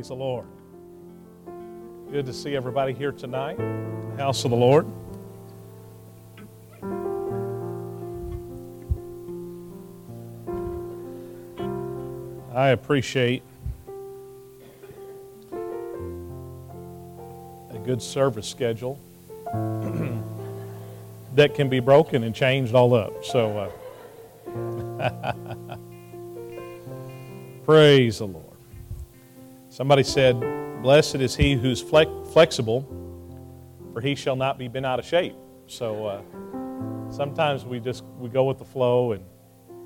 Praise the Lord. Good to see everybody here tonight, the house of the Lord. I appreciate a good service schedule that can be broken and changed all up. So, praise the Lord. Somebody said, "Blessed is he who's flexible, for he shall not be bent out of shape." So sometimes we go with the flow. And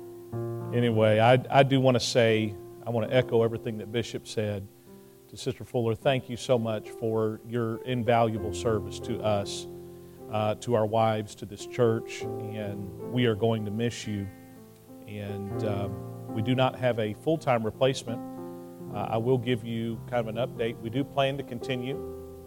anyway, I do want to say, I want to echo everything that Bishop said to Sister Fuller. Thank you so much for your invaluable service to us, to our wives, to this church, and we are going to miss you. And we do not have a full-time replacement. I will give you kind of an update. We do plan to continue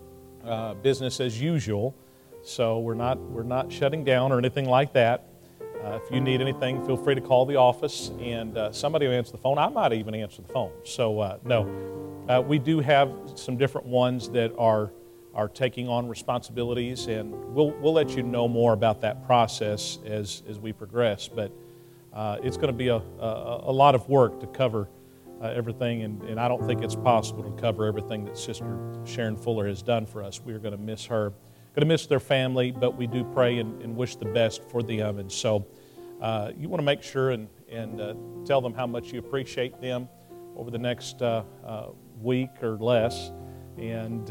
business as usual, so we're not shutting down or anything like that. If you need anything, feel free to call the office, and somebody will answer the phone. I might even answer the phone. So no, we do have some different ones that are taking on responsibilities, and we'll let you know more about that process as we progress. But it's going to be a lot of work to cover everything, and I don't think it's possible to cover everything that Sister Sharon Fuller has done for us. We are going to miss her, going to miss their family, but we do pray and wish the best for them. And so you want to make sure and tell them how much you appreciate them over the next week or less, and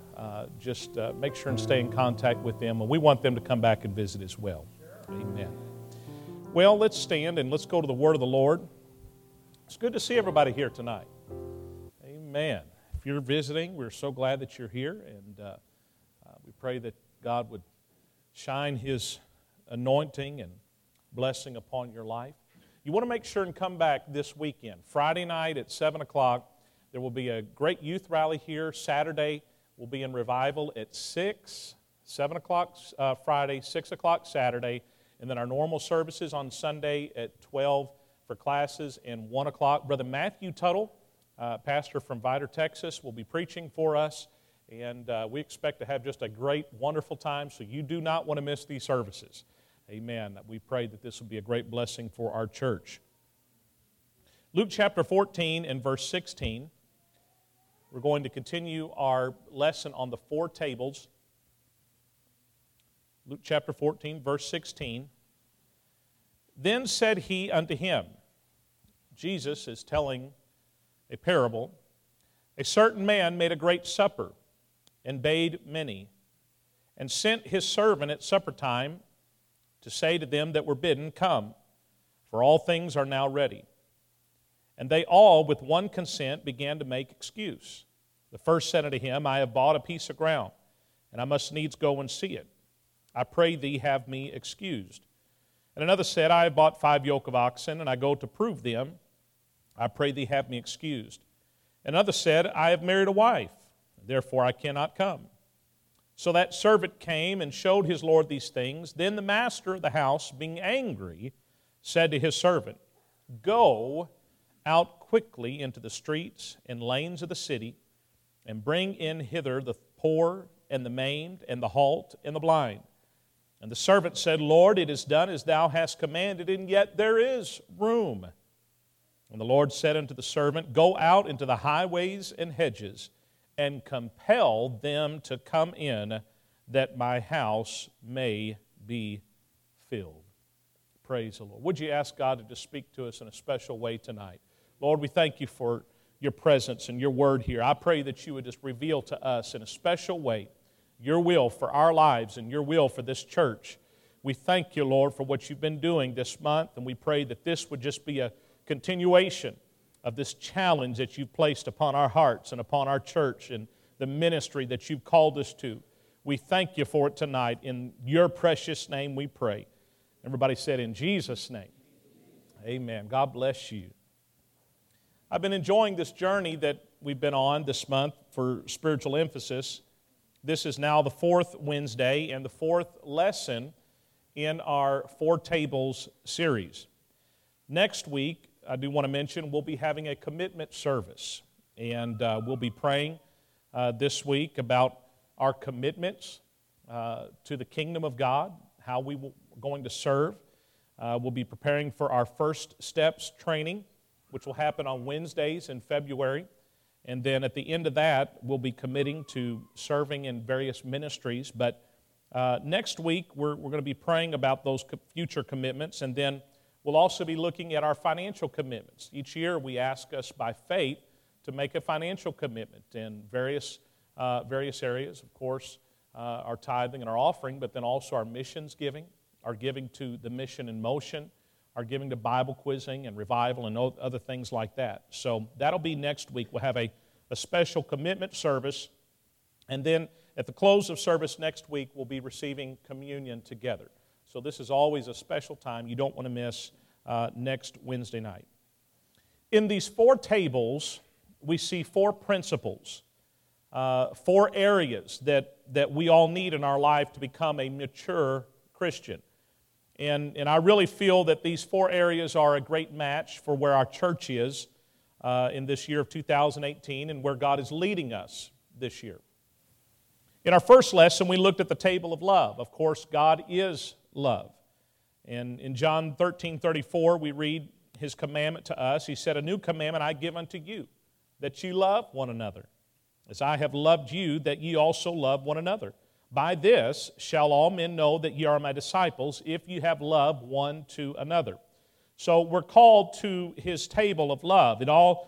just make sure and stay in contact with them. And we want them to come back and visit as well. Amen. Well, let's stand and let's go to the Word of the Lord. It's good to see everybody here tonight. Amen. If you're visiting, we're so glad that you're here, and we pray that God would shine His anointing and blessing upon your life. You want to make sure and come back this weekend. Friday night at 7 o'clock, there will be a great youth rally here. Saturday, we'll be in revival at 6, 7 o'clock Friday, 6 o'clock Saturday, and then our normal services on Sunday at 12 for classes, and 1 o'clock. Brother Matthew Tuttle, pastor from Vidor, Texas, will be preaching for us, and we expect to have just a great, wonderful time, so you do not want to miss these services. Amen. We pray that this will be a great blessing for our church. Luke chapter 14 and verse 16, we're going to continue our lesson on the four tables. Luke chapter 14, verse 16. Then said he unto him, Jesus is telling a parable, a certain man made a great supper, and bade many, and sent his servant at supper time to say to them that were bidden, Come, for all things are now ready. And they all with one consent began to make excuse. The first said unto him, I have bought a piece of ground, and I must needs go and see it. I pray thee have me excused. And another said, I have bought 5 yoke of oxen, and I go to prove them. I pray thee have me excused. Another said, I have married a wife, therefore I cannot come. So that servant came and showed his lord these things. Then the master of the house, being angry, said to his servant, Go out quickly into the streets and lanes of the city, and bring in hither the poor and the maimed and the halt and the blind. And the servant said, Lord, it is done as thou hast commanded, and yet there is room. And the Lord said unto the servant, Go out into the highways and hedges, and compel them to come in, that my house may be filled. Praise the Lord. Would you ask God to just speak to us in a special way tonight? Lord, we thank you for your presence and your word here. I pray that you would just reveal to us in a special way your will for our lives and your will for this church. We thank you, Lord, for what you've been doing this month, and we pray that this would just be a continuation of this challenge that you've placed upon our hearts and upon our church and the ministry that you've called us to. We thank you for it tonight. In your precious name we pray. Everybody said, in Jesus' name. Amen. God bless you. I've been enjoying this journey that we've been on this month for spiritual emphasis. This is now the 4th Wednesday and the 4th lesson in our Four Tables series. Next week, I do want to mention, we'll be having a commitment service. And we'll be praying this week about our commitments to the kingdom of God, how we are going to serve. We'll be preparing for our First Steps training, which will happen on Wednesdays in February. And then at the end of that, we'll be committing to serving in various ministries. But next week, we're going to be praying about those future commitments. And then we'll also be looking at our financial commitments. Each year, we ask us by faith to make a financial commitment in various areas. Of course, our tithing and our offering, but then also our missions giving, our giving to the Mission in Motion, our giving to Bible quizzing and revival and other things like that. So that'll be next week. We'll have a special commitment service. And then at the close of service next week, we'll be receiving communion together. So this is always a special time you don't want to miss next Wednesday night. In these four tables, we see four principles, four areas that we all need in our life to become a mature Christian. And I really feel that these four areas are a great match for where our church is in this year of 2018 and where God is leading us this year. In our first lesson, we looked at the table of love. Of course, God is love. And in John 13:34, we read His commandment to us. He said, "A new commandment I give unto you, that you love one another, as I have loved you, that ye also love one another. By this shall all men know that ye are my disciples, if you have love one to another." So we're called to His table of love.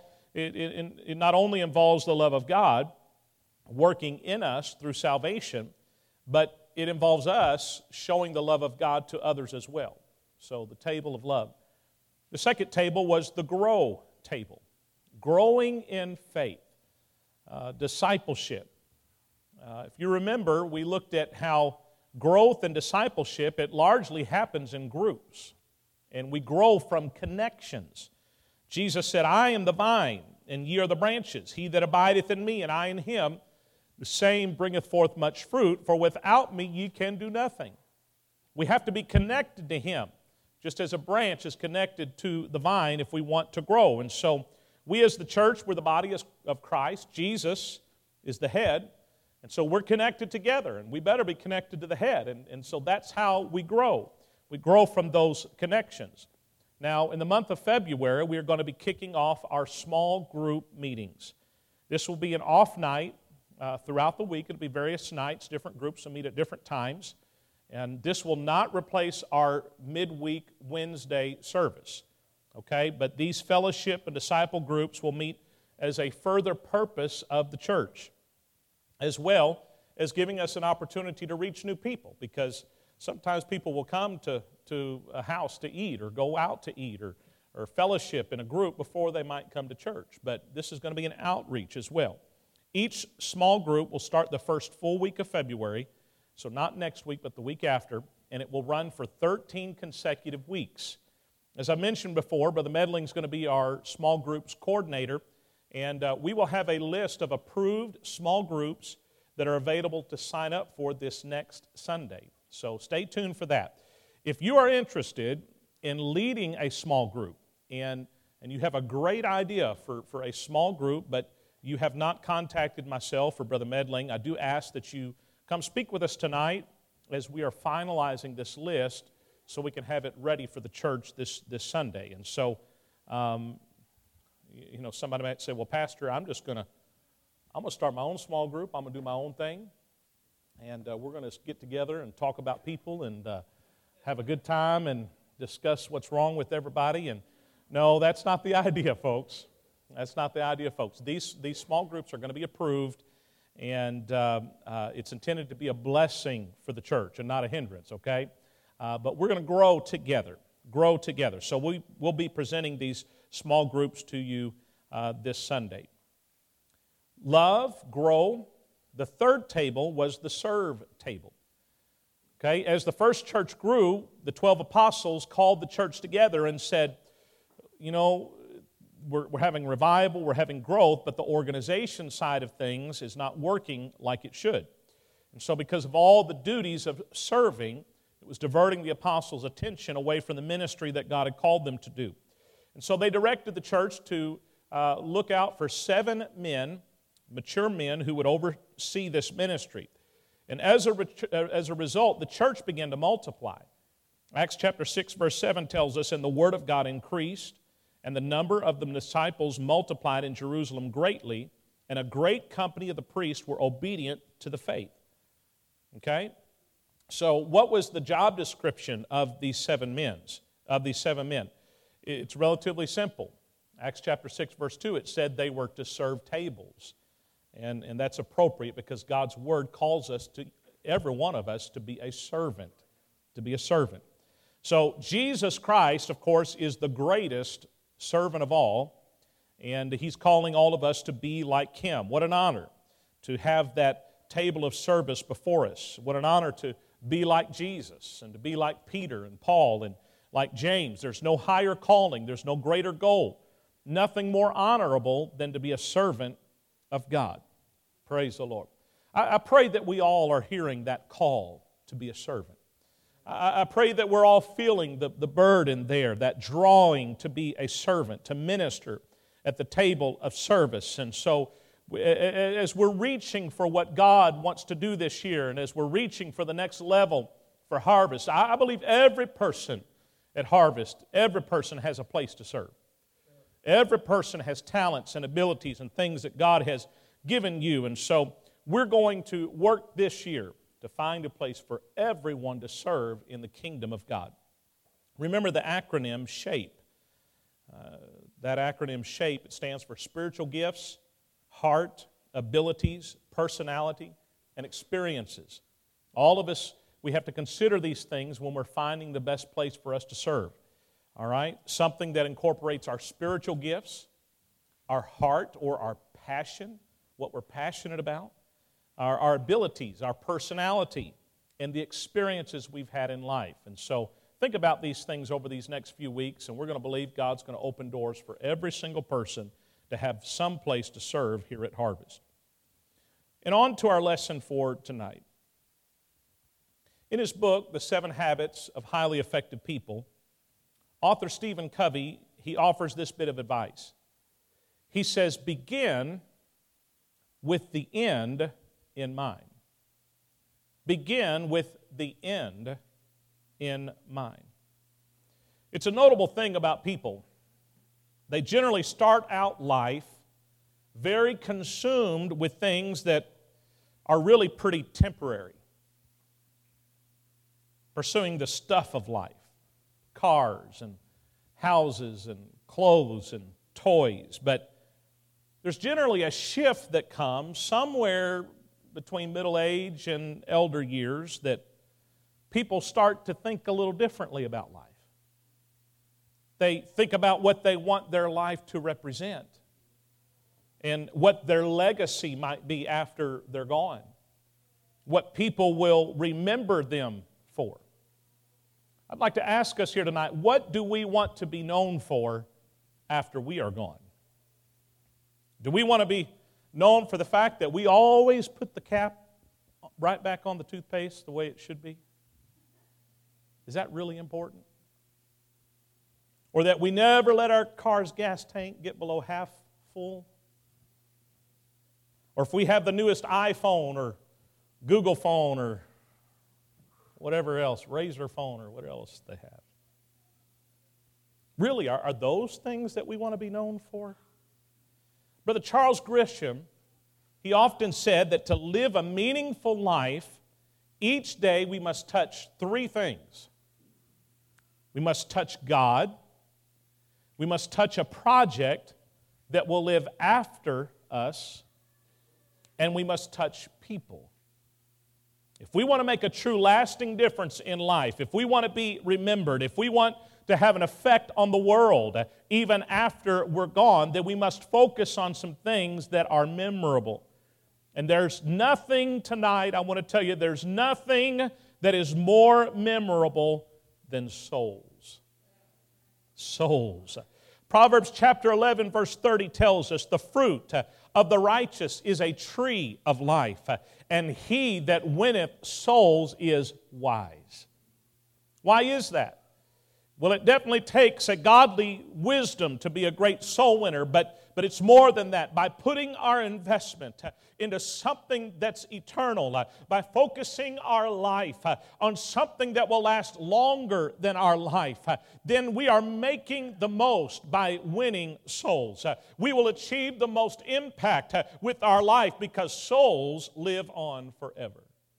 It not only involves the love of God working in us through salvation, but it involves us showing the love of God to others as well. So the table of love. The second table was the grow table. Growing in faith, discipleship. If you remember, we looked at how growth and discipleship, it largely happens in groups. And we grow from connections. Jesus said, "I am the vine, and ye are the branches. He that abideth in me, and I in him, the same bringeth forth much fruit, for without me ye can do nothing." We have to be connected to Him, just as a branch is connected to the vine if we want to grow. And so we as the church, we're the body of Christ. Jesus is the head. And so we're connected together, and we better be connected to the head. And so that's how we grow. We grow from those connections. Now, in the month of February, we are going to be kicking off our small group meetings. This will be an off night throughout the week. It'll be various nights, different groups will meet at different times. And this will not replace our midweek Wednesday service. Okay? But these fellowship and disciple groups will meet as a further purpose of the church, as well as giving us an opportunity to reach new people, because sometimes people will come to a house to eat or go out to eat or fellowship in a group before they might come to church. But this is going to be an outreach as well. Each small group will start the first full week of February, so not next week but the week after, and it will run for 13 consecutive weeks. As I mentioned before, Brother Medling is going to be our small groups coordinator, and we will have a list of approved small groups that are available to sign up for this next Sunday. So stay tuned for that. If you are interested in leading a small group and you have a great idea for a small group, but you have not contacted myself or Brother Medling, I do ask that you come speak with us tonight as we are finalizing this list so we can have it ready for the church this Sunday. And so, somebody might say, "Well, Pastor, I'm going to start my own small group. I'm going to do my own thing. And we're going to get together and talk about people and have a good time and discuss what's wrong with everybody." And no, that's not the idea, folks. That's not the idea, folks. These small groups are going to be approved, and it's intended to be a blessing for the church and not a hindrance, okay? But we're going to grow together. So we'll be presenting these small groups to you this Sunday. Love, grow. The third table was the serve table. Okay, as the first church grew, the 12 apostles called the church together and said, we're having revival, we're having growth, but the organization side of things is not working like it should. And so because of all the duties of serving, it was diverting the apostles' attention away from the ministry that God had called them to do. And so they directed the church to look out for 7 men, mature men, who would oversee this ministry. And as a result, the church began to multiply. Acts chapter 6, verse 7 tells us, "And the word of God increased, and the number of the disciples multiplied in Jerusalem greatly, and a great company of the priests were obedient to the faith." Okay? So what was the job description of these 7 men? It's relatively simple. Acts chapter 6, verse 2, it said they were to serve tables. And that's appropriate because God's Word calls us to, every one of us, to be a servant. To be a servant. So Jesus Christ, of course, is the greatest servant of all, and He's calling all of us to be like Him. What an honor to have that table of service before us. What an honor to be like Jesus and to be like Peter and Paul and like James. There's no higher calling. There's no greater goal. Nothing more honorable than to be a servant of God. Praise the Lord. I pray that we all are hearing that call to be a servant. I pray that we're all feeling the burden there, that drawing to be a servant, to minister at the table of service. And so as we're reaching for what God wants to do this year, and as we're reaching for the next level for Harvest, I believe every person at Harvest, every person has a place to serve. Every person has talents and abilities and things that God has given you. And so we're going to work this year to find a place for everyone to serve in the kingdom of God. Remember the acronym SHAPE. That acronym SHAPE, it stands for spiritual gifts, heart, abilities, personality, and experiences. All of us, we have to consider these things when we're finding the best place for us to serve. All right? Something that incorporates our spiritual gifts, our heart or our passion, what we're passionate about, our abilities, our personality, and the experiences we've had in life. And so think about these things over these next few weeks, and we're going to believe God's going to open doors for every single person to have some place to serve here at Harvest. And on to our lesson for tonight. In his book, The 7 Habits of Highly Effective People, author Stephen Covey, he offers this bit of advice. He says, begin with the end in mind. Begin with the end in mind. It's a notable thing about people. They generally start out life very consumed with things that are really pretty temporary. Pursuing the stuff of life, cars and houses and clothes and toys. But there's generally a shift that comes somewhere between middle age and elder years that people start to think a little differently about life. They think about what they want their life to represent and what their legacy might be after they're gone, what people will remember them for. I'd like to ask us here tonight, what do we want to be known for after we are gone? Do we want to be known for the fact that we always put the cap right back on the toothpaste the way it should be? Is that really important? Or that we never let our car's gas tank get below half full? Or if we have the newest iPhone or Google phone or whatever else, Razor phone or whatever else they have. Really, are those things that we want to be known for? Brother Charles Grisham, he often said that to live a meaningful life, each day we must touch 3 things. We must touch God, we must touch a project that will live after us, and we must touch people. If we want to make a true lasting difference in life, if we want to be remembered, if we want to have an effect on the world, even after we're gone, then we must focus on some things that are memorable. And there's nothing tonight, I want to tell you, there's nothing that is more memorable than souls. Souls. Proverbs chapter 11, verse 30 tells us, the fruit of the righteous is a tree of life, and he that winneth souls is wise. Why is that? Well, it definitely takes a godly wisdom to be a great soul winner, but but it's more than that. By putting our investment into something that's eternal, by focusing our life on something that will last longer than our life, then we are making the most by winning souls. We will achieve the most impact with our life because souls live on forever.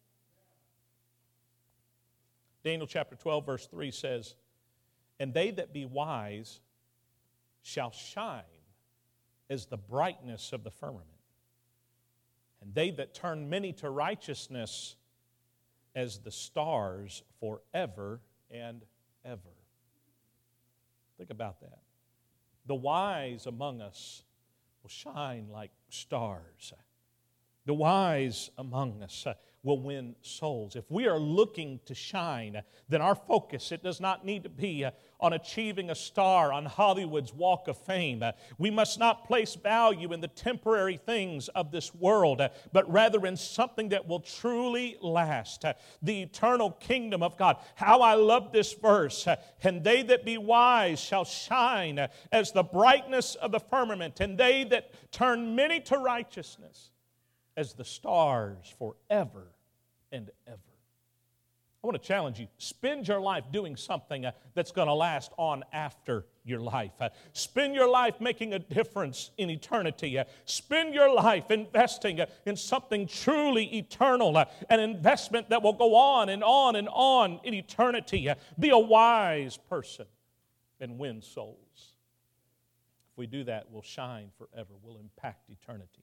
Daniel chapter 12, verse 3 says, "And they that be wise shall shine as the brightness of the firmament, and they that turn many to righteousness as the stars forever and ever." Think about that. The wise among us will shine like stars. The wise among us will win souls. If we are looking to shine, then our focus, it does not need to be on achieving a star on Hollywood's Walk of Fame. We must not place value in the temporary things of this world, but rather in something that will truly last, the eternal kingdom of God. How I love this verse. "And they that be wise shall shine as the brightness of the firmament, and they that turn many to righteousness as the stars forever and ever." I want to challenge you. Spend your life doing something that's going to last on after your life. Spend your life making a difference in eternity. Spend your life investing in something truly eternal, an investment that will go on and on and on in eternity. Be a wise person and win souls. If we do that, we'll shine forever. We'll impact eternity.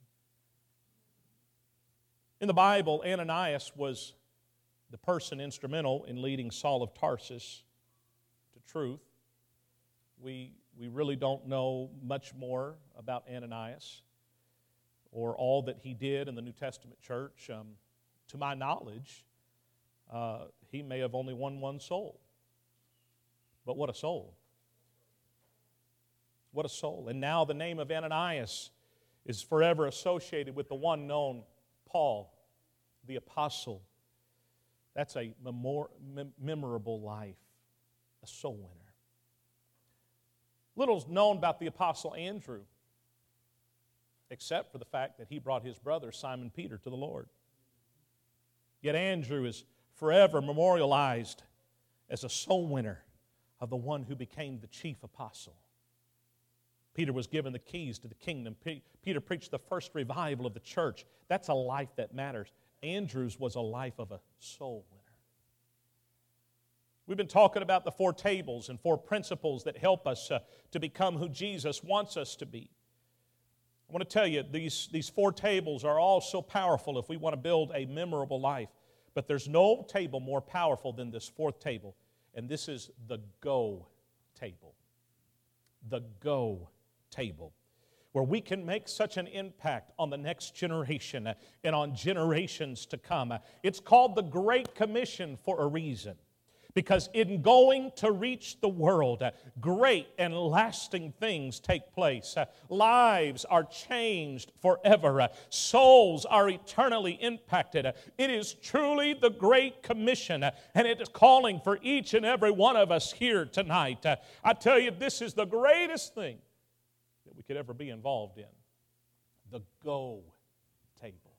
In the Bible, Ananias was the person instrumental in leading Saul of Tarsus to truth. We really don't know much more about Ananias or all that he did in the New Testament church. To my knowledge, he may have only won one soul. But what a soul. What a soul. And now the name of Ananias is forever associated with the one known Paul, the apostle. That's a memorable life, a soul winner. Little's known about the apostle Andrew, except for the fact that he brought his brother Simon Peter to the Lord. Yet Andrew is forever memorialized as a soul winner of the one who became the chief apostle. Peter was given the keys to the kingdom. Peter preached the first revival of the church. That's a life that matters. Andrew's was a life of a soul winner. We've been talking about the 4 tables and 4 principles that help us to become who Jesus wants us to be. I want to tell you, these 4 tables are all so powerful if we want to build a memorable life. But there's no table more powerful than this 4th table, and this is the go table. The go table, where we can make such an impact on the next generation and on generations to come. It's called the Great Commission for a reason. Because in going to reach the world, great and lasting things take place. Lives are changed forever. Souls are eternally impacted. It is truly the Great Commission, and it is calling for each and every one of us here tonight. I tell you, this is the greatest thing that we could ever be involved in. The go table.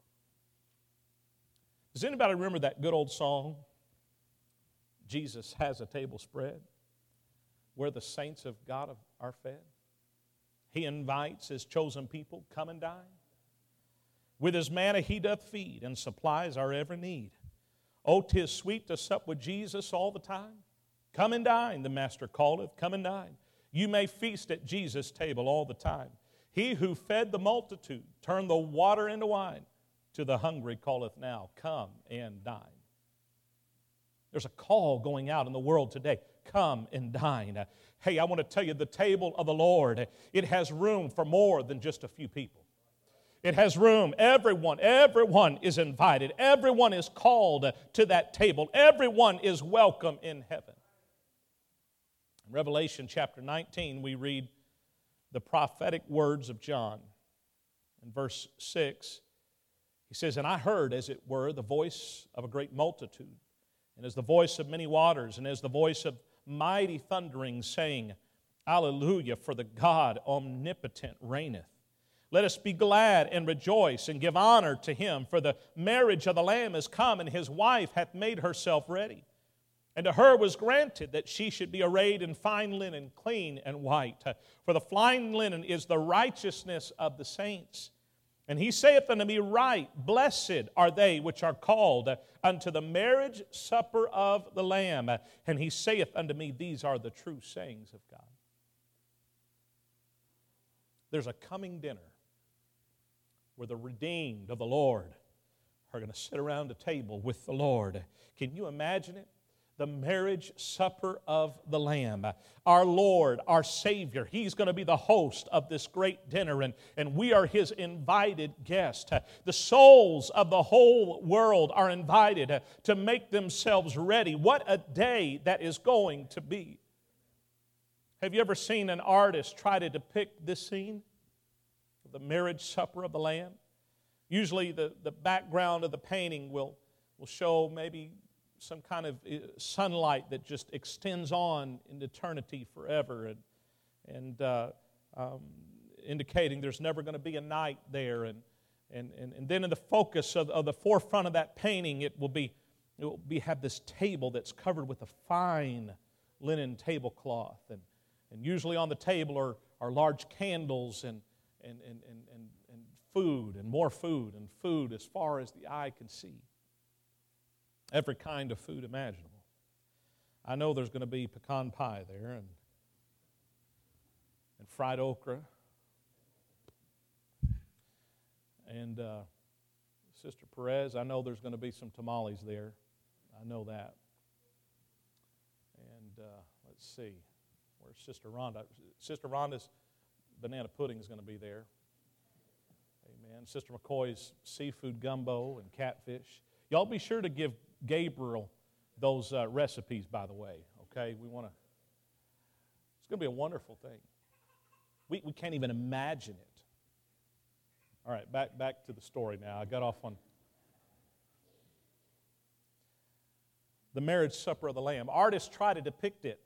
Does anybody remember that good old song? Jesus has a table spread where the saints of God are fed. He invites His chosen people, come and dine. With His manna He doth feed and supplies our every need. Oh, 'tis sweet to sup with Jesus all the time. Come and dine, the Master calleth, come and dine. You may feast at Jesus' table all the time. He who fed the multitude, turned the water into wine, to the hungry calleth now, come and dine. There's a call going out in the world today. Come and dine. Hey, I want to tell you, the table of the Lord, it has room for more than just a few people. It has room. Everyone is invited. Everyone is called to that table. Everyone is welcome in heaven. In Revelation chapter 19, we read the prophetic words of John. In verse 6, he says, "And I heard, as it were, the voice of a great multitude, and as the voice of many waters, and as the voice of mighty thundering, saying, Alleluia, for the God omnipotent reigneth. Let us be glad and rejoice and give honor to him, for the marriage of the Lamb is come, and his wife hath made herself ready. And to her was granted that she should be arrayed in fine linen, clean and white. For the fine linen is the righteousness of the saints. And he saith unto me, Right, blessed are they which are called unto the marriage supper of the Lamb. And he saith unto me, These are the true sayings of God. There's a coming dinner where the redeemed of the Lord are going to sit around a table with the Lord. Can you imagine it? The marriage supper of the Lamb. Our Lord, our Savior, He's going to be the host of this great dinner, and we are His invited guest. The souls of the whole world are invited to make themselves ready. What a day that is going to be. Have you ever seen an artist try to depict this scene? The marriage supper of the Lamb? Usually the background of the painting will show maybe some kind of sunlight that just extends on into eternity forever, and indicating there's never going to be a night there. And then in the focus of the forefront of that painting, it will have this table that's covered with a fine linen tablecloth, and usually on the table are large candles and food and more food and food as far as the eye can see. Every kind of food imaginable. I know there's going to be pecan pie there and fried okra. And Sister Perez, I know there's going to be some tamales there. I know that. And let's see. Where's Sister Rhonda? Sister Rhonda's banana pudding is going to be there. Amen. Sister McCoy's seafood gumbo and catfish. Y'all be sure to give Gabriel those recipes, by the way. Okay, it's going to be a wonderful thing. We can't even imagine it. All right, back to the story now. I got off on the marriage supper of the Lamb. Artists try to depict it,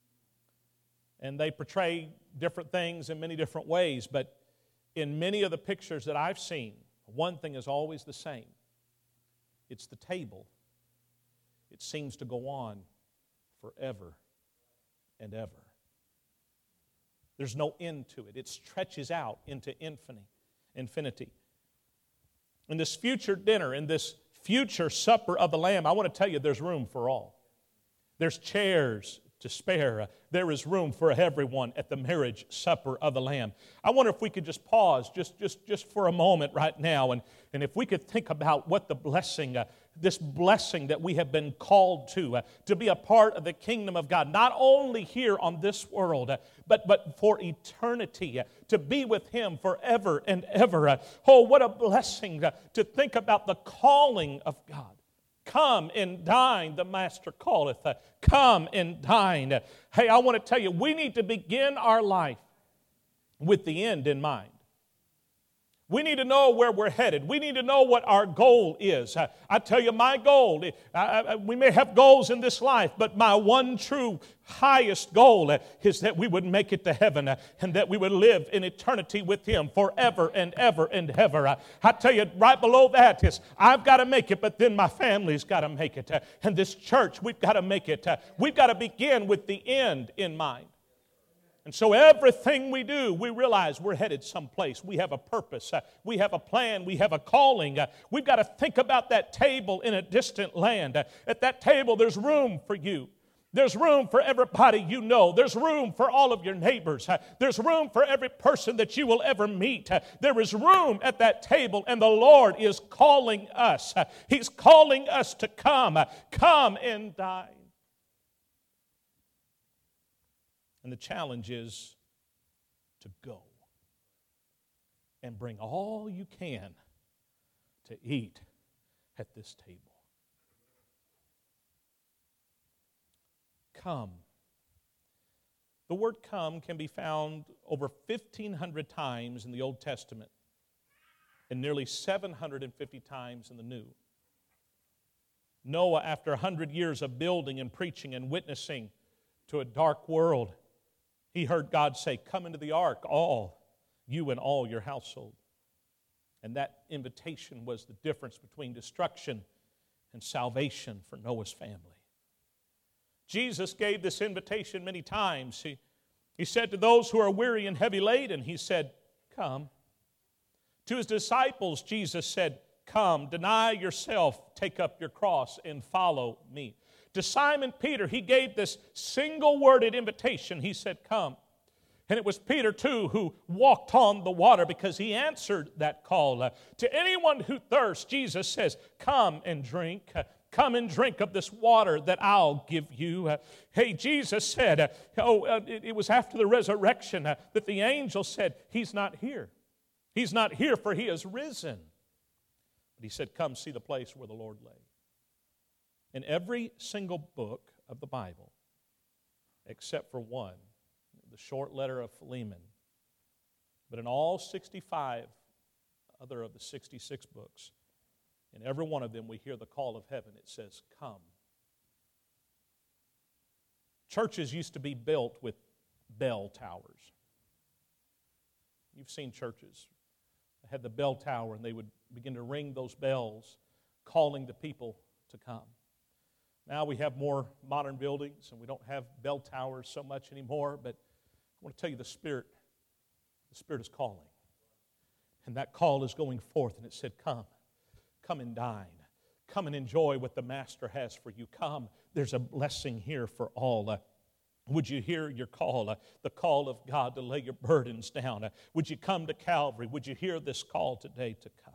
and they portray different things in many different ways, but in many of the pictures that I've seen, one thing is always the same. It's the table. It seems to go on forever and ever. There's no end to it. It stretches out into infinity. In this future dinner, in this future supper of the Lamb, I want to tell you there's room for all. There's chairs to spare. There is room for everyone at the marriage supper of the Lamb. I wonder if we could just pause just for a moment right now, and if we could think about what the blessing, this blessing that we have been called to be a part of the kingdom of God, not only here on this world, but for eternity, to be with Him forever and ever. Oh, what a blessing to think about the calling of God. Come and dine, the Master calleth. Come and dine. Hey, I want to tell you, we need to begin our life with the end in mind. We need to know where we're headed. We need to know what our goal is. I tell you, my goal, we may have goals in this life, but my one true highest goal is that we would make it to heaven and that we would live in eternity with Him forever and ever and ever. I tell you, right below that is, I've got to make it, but then my family's got to make it. And this church, we've got to make it. We've got to begin with the end in mind. And so everything we do, we realize we're headed someplace. We have a purpose. We have a plan. We have a calling. We've got to think about that table in a distant land. At that table, there's room for you. There's room for everybody you know. There's room for all of your neighbors. There's room for every person that you will ever meet. There is room at that table, and the Lord is calling us. He's calling us to come and dine. And the challenge is to go and bring all you can to eat at this table. Come. The word come can be found over 1,500 times in the Old Testament and nearly 750 times in the New. Noah, after 100 years of building and preaching and witnessing to a dark world, he heard God say, "Come into the ark, all you and all your household. And that invitation was the difference between destruction and salvation for Noah's family. Jesus gave this invitation many times. He said to those who are weary and heavy laden, He said, come. To His disciples, Jesus said, come, deny yourself, take up your cross, and follow me. To Simon Peter, He gave this single-worded invitation. He said, come. And it was Peter, too, who walked on the water because he answered that call. To anyone who thirsts, Jesus says, come and drink. Come and drink of this water that I'll give you. Hey, Jesus said, it was after the resurrection that the angel said, He's not here. He's not here, for He is risen. But He said, come see the place where the Lord lay. In every single book of the Bible, except for one, the short letter of Philemon, but in all 65 other of the 66 books, in every one of them we hear the call of heaven. It says, come. Churches used to be built with bell towers. You've seen churches that had the bell tower, and they would begin to ring those bells, calling the people to come. Now we have more modern buildings, and we don't have bell towers so much anymore, but I want to tell you the Spirit is calling. And that call is going forth, and it said, come. Come and dine. Come and enjoy what the Master has for you. Come, there's a blessing here for all. Would you hear your call, the call of God to lay your burdens down? Would you come to Calvary? Would you hear this call today to come?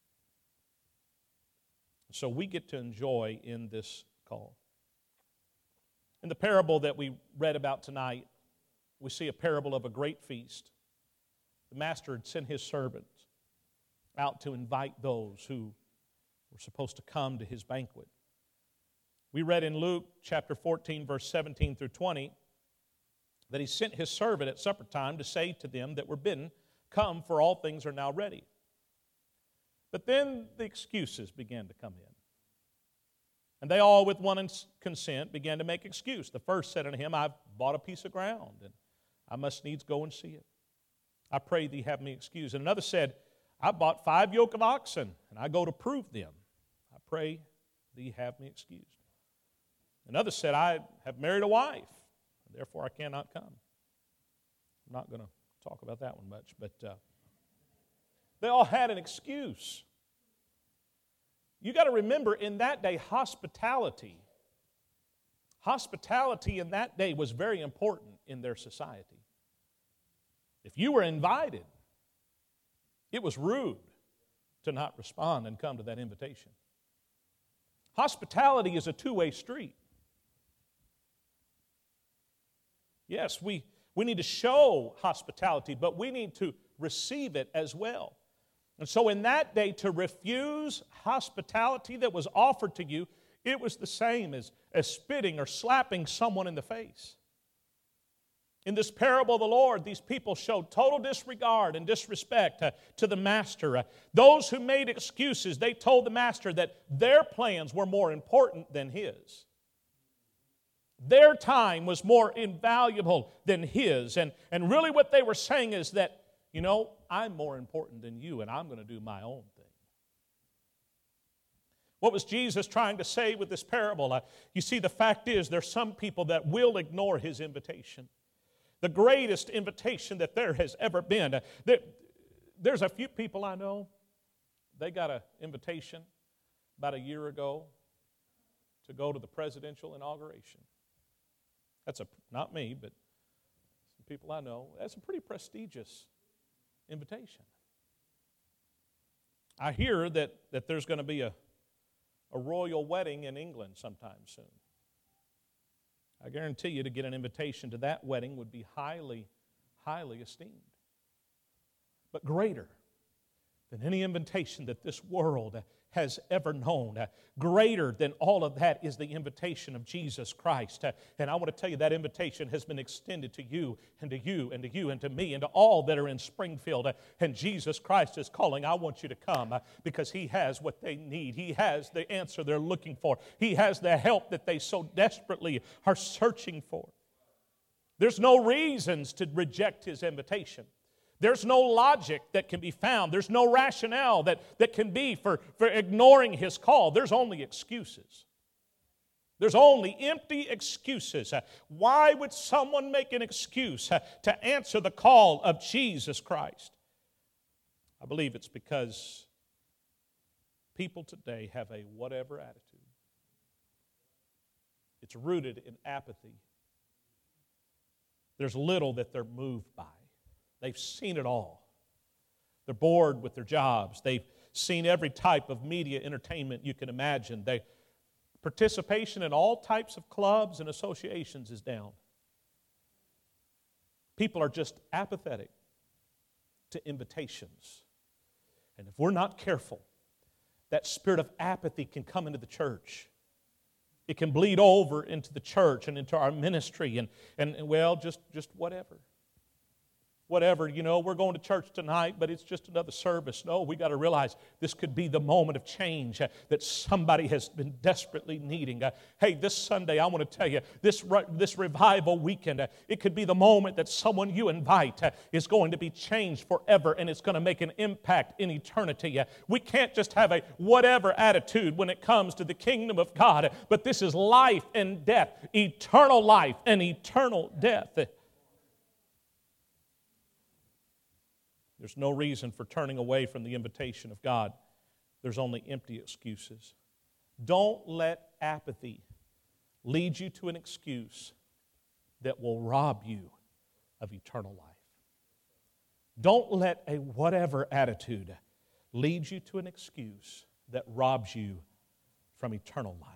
So we get to enjoy in this call. In the parable that we read about tonight, we see a parable of a great feast. The Master had sent His servants out to invite those who were supposed to come to His banquet. We read in Luke chapter 14, verse 17 through 20, that He sent His servant at supper time to say to them that were bidden, come, for all things are now ready. But then the excuses began to come in. And they all with one consent began to make excuse. The first said unto him, I've bought a piece of ground, and I must needs go and see it. I pray thee have me excused. And another said, I bought 5 yoke of oxen, and I go to prove them. I pray thee have me excused. Another said, I have married a wife, and therefore I cannot come. I'm not going to talk about that one much, but they all had an excuse. You got to remember, in that day, hospitality in that day was very important in their society. If you were invited, it was rude to not respond and come to that invitation. Hospitality is a two-way street. Yes, we need to show hospitality, but we need to receive it as well. And so in that day, to refuse hospitality that was offered to you, it was the same as spitting or slapping someone in the face. In this parable of the Lord, these people showed total disregard and disrespect to the Master. Those who made excuses, they told the Master that their plans were more important than His. Their time was more invaluable than His. And really what they were saying is that, you know, I'm more important than you, and I'm going to do my own thing. What was Jesus trying to say with this parable? You see, the fact is there's some people that will ignore His invitation. The greatest invitation that there has ever been. There's a few people I know, they got an invitation about a year ago to go to the presidential inauguration. That's not me, but some people I know. That's a pretty prestigious invitation. I hear that there's going to be a royal wedding in England sometime soon. I guarantee you to get an invitation to that wedding would be highly, highly esteemed. But greater than any invitation that this world has ever known, greater than all of that is the invitation of Jesus Christ. And I want to tell you that invitation has been extended to you and to you and to you and to me and to all that are in Springfield. And Jesus Christ is calling, I want you to come because He has what they need. He has the answer they're looking for. He has the help that they so desperately are searching for. There's no reasons to reject His invitation. There's no logic that can be found. There's no rationale that can be for ignoring His call. There's only excuses. There's only empty excuses. Why would someone make an excuse to answer the call of Jesus Christ? I believe it's because people today have a whatever attitude. It's rooted in apathy. There's little that they're moved by. They've seen it all. They're bored with their jobs. They've seen every type of media entertainment you can imagine. Participation in all types of clubs and associations is down. People are just apathetic to invitations. And if we're not careful, that spirit of apathy can come into the church. It can bleed over into the church and into our ministry and well, just whatever. Whatever, we're going to church tonight, but it's just another service. No, we got to realize this could be the moment of change that somebody has been desperately needing. Hey, this Sunday, I want to tell you, this revival weekend, it could be the moment that someone you invite is going to be changed forever, and it's going to make an impact in eternity. We can't just have a whatever attitude when it comes to the kingdom of God, but this is life and death, eternal life and eternal death. There's no reason for turning away from the invitation of God. There's only empty excuses. Don't let apathy lead you to an excuse that will rob you of eternal life. Don't let a whatever attitude lead you to an excuse that robs you from eternal life.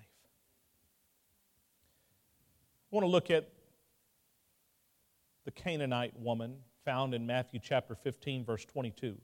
I want to look at the Canaanite woman found in Matthew chapter 15, verse 22.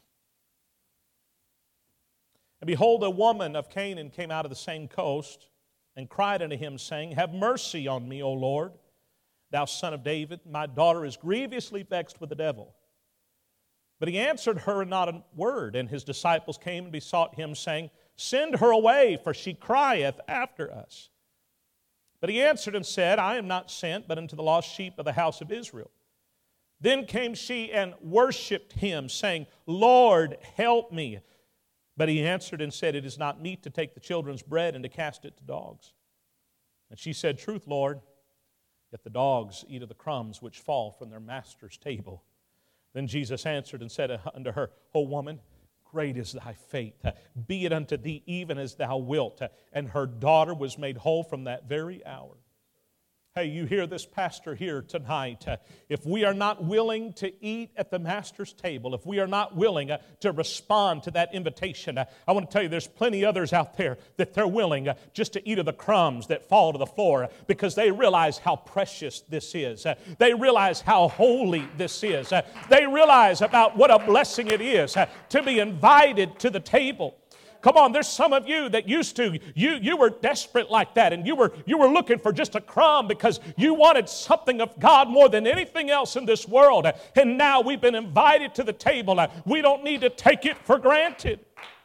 And behold, a woman of Canaan came out of the same coast and cried unto him, saying, Have mercy on me, O Lord, thou son of David. My daughter is grievously vexed with the devil. But he answered her not a word. And his disciples came and besought him, saying, Send her away, for she crieth after us. But he answered and said, I am not sent, but unto the lost sheep of the house of Israel. Then came she and worshipped him, saying, Lord, help me. But he answered and said, It is not meet to take the children's bread and to cast it to dogs. And she said, Truth, Lord, yet the dogs eat of the crumbs which fall from their master's table. Then Jesus answered and said unto her, O woman, great is thy faith. Be it unto thee even as thou wilt. And her daughter was made whole from that very hour. Hey, you hear this pastor here tonight. If we are not willing to eat at the Master's table, if we are not willing to respond to that invitation, I want to tell you there's plenty others out there that they're willing just to eat of the crumbs that fall to the floor because they realize how precious this is. They realize how holy this is. They realize about what a blessing it is to be invited to the table. Come on, there's some of you that used to, you were desperate like that, and you were looking for just a crumb because you wanted something of God more than anything else in this world. And now we've been invited to the table. We don't need to take it for granted.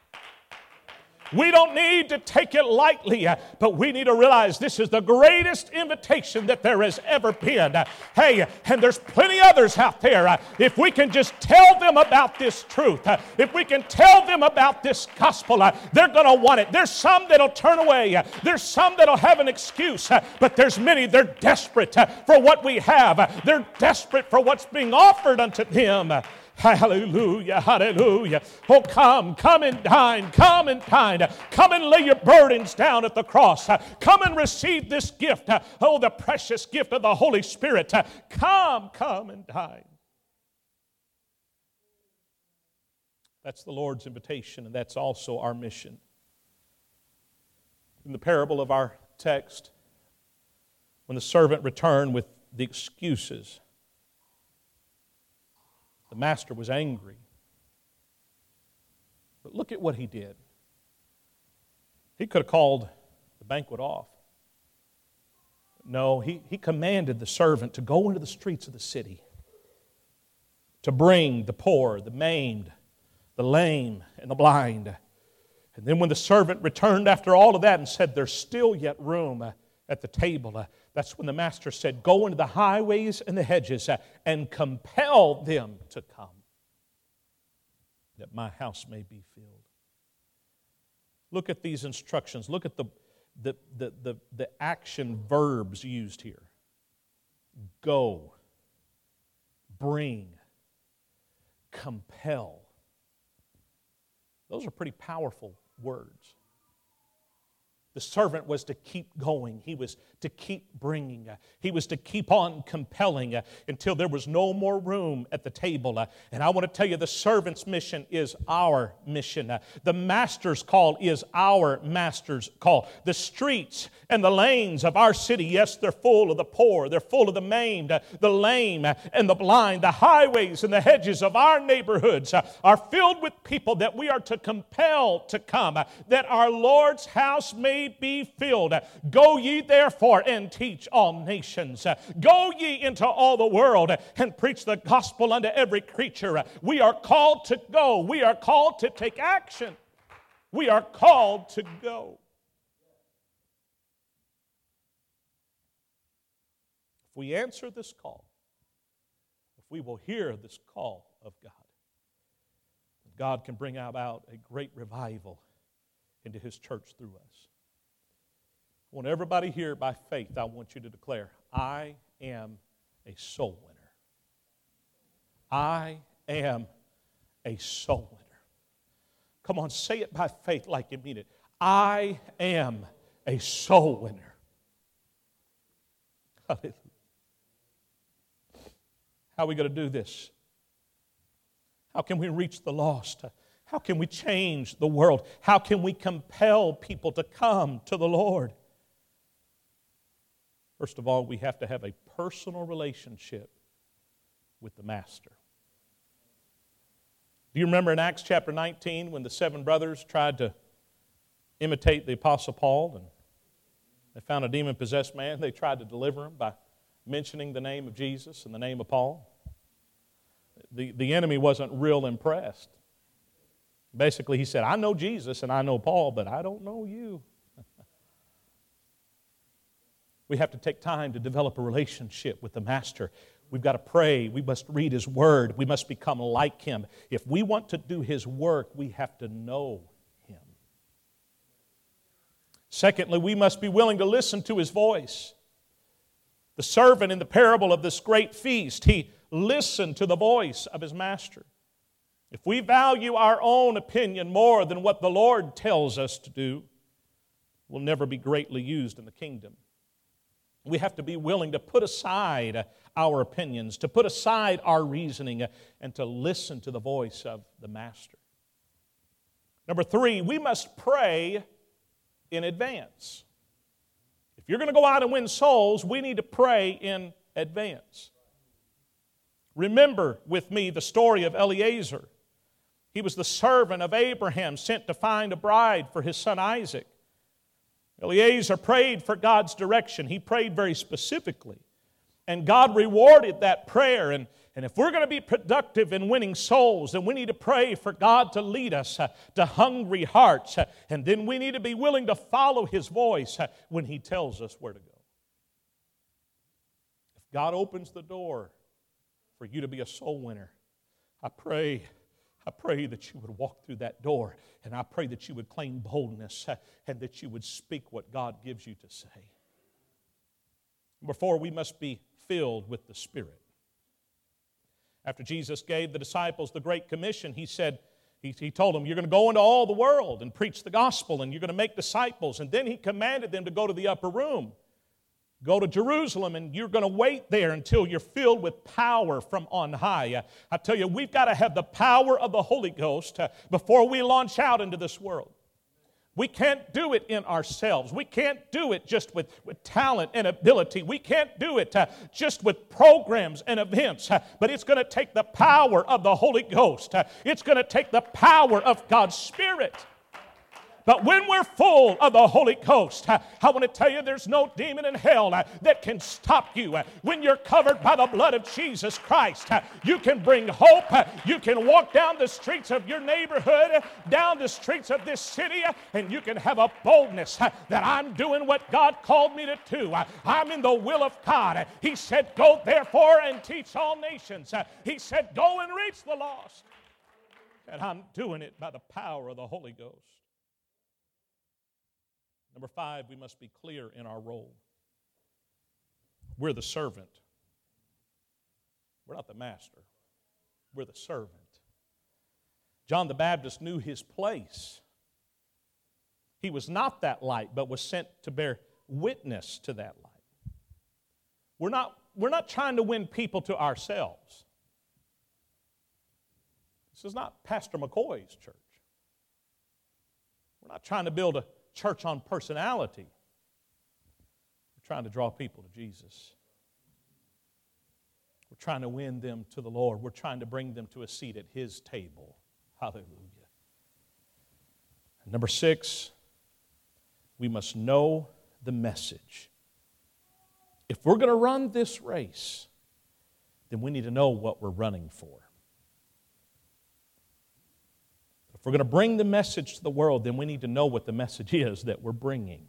We don't need to take it lightly, but we need to realize this is the greatest invitation that there has ever been. Hey, and there's plenty others out there. If we can just tell them about this truth, if we can tell them about this gospel, they're going to want it. There's some that'll turn away. There's some that'll have an excuse, but there's many, they're desperate for what we have. They're desperate for what's being offered unto them. Hallelujah, hallelujah. Oh, come and dine, come and dine. Come and lay your burdens down at the cross. Come and receive this gift. Oh, the precious gift of the Holy Spirit. Come and dine. That's the Lord's invitation, and that's also our mission. In the parable of our text, when the servant returned with the excuses, the master was angry. But look at what he did. He could have called the banquet off. No, he commanded the servant to go into the streets of the city, to bring the poor, the maimed, the lame, and the blind. And then when the servant returned after all of that and said, there's still yet room at the table, that's when the master said, go into the highways and the hedges and compel them to come. that my house may be filled. Look at these instructions. Look at the action verbs used here. Go, bring, compel. Those are pretty powerful words. The servant was to keep going. He was to keep bringing. He was to keep on compelling until there was no more room at the table. And I want to tell you, the servant's mission is our mission. The master's call is our master's call. The streets and the lanes of our city, yes, they're full of the poor. They're full of the maimed, the lame, and the blind. The highways and the hedges of our neighborhoods are filled with people that we are to compel to come, that our Lord's house may be filled. Go ye therefore and teach all nations. Go ye into all the world and preach the gospel unto every creature. We are called to go. We are called to take action. We are called to go. If we answer this call, if we will hear this call of God, God can bring about a great revival into His church through us. I want everybody here by faith, I want you to declare, I am a soul winner. I am a soul winner. Come on, say it by faith like you mean it. I am a soul winner. Hallelujah. How are we going to do this? How can we reach the lost? How can we change the world? How can we compel people to come to the Lord? First of all, we have to have a personal relationship with the Master. Do you remember in Acts chapter 19 when the 7 brothers tried to imitate the Apostle Paul and they found a demon-possessed man? They tried to deliver him by mentioning the name of Jesus and the name of Paul. The enemy wasn't real impressed. Basically, he said, I know Jesus and I know Paul, but I don't know you. We have to take time to develop a relationship with the Master. We've got to pray. We must read His Word. We must become like Him. If we want to do His work, we have to know Him. Secondly, we must be willing to listen to His voice. The servant in the parable of this great feast, he listened to the voice of his master. If we value our own opinion more than what the Lord tells us to do, we'll never be greatly used in the kingdom. We have to be willing to put aside our opinions, to put aside our reasoning, and to listen to the voice of the Master. Number 3, we must pray in advance. If you're going to go out and win souls, we need to pray in advance. Remember with me the story of Eliezer. He was the servant of Abraham sent to find a bride for his son Isaac. Eliezer prayed for God's direction. He prayed very specifically. And God rewarded that prayer. And if we're going to be productive in winning souls, then we need to pray for God to lead us to hungry hearts. And then we need to be willing to follow His voice when He tells us where to go. If God opens the door for you to be a soul winner, I pray that you would walk through that door, and I pray that you would claim boldness and that you would speak what God gives you to say. Number 4, we must be filled with the Spirit. After Jesus gave the disciples the Great Commission, He said, He told them, you're going to go into all the world and preach the gospel, and you're going to make disciples. And then He commanded them to go to the upper room. Go to Jerusalem, and you're going to wait there until you're filled with power from on high. I tell you, we've got to have the power of the Holy Ghost before we launch out into this world. We can't do it in ourselves. We can't do it just with talent and ability. We can't do it just with programs and events. But it's going to take the power of the Holy Ghost. It's going to take the power of God's Spirit. But when we're full of the Holy Ghost, I want to tell you there's no demon in hell that can stop you. When you're covered by the blood of Jesus Christ, you can bring hope. You can walk down the streets of your neighborhood, down the streets of this city, and you can have a boldness that I'm doing what God called me to do. I'm in the will of God. He said, go therefore and teach all nations. He said, go and reach the lost. And I'm doing it by the power of the Holy Ghost. Number 5, we must be clear in our role. We're the servant. We're not the master. We're the servant. John the Baptist knew his place. He was not that light, but was sent to bear witness to that light. We're not trying to win people to ourselves. This is not Pastor McCoy's church. We're not trying to build a church on personality. We're trying to draw people to Jesus. We're trying to win them to the Lord. We're trying to bring them to a seat at His table. Hallelujah. And number 6, we must know the message. If we're going to run this race, then we need to know what we're running for. If we're going to bring the message to the world, then we need to know what the message is that we're bringing.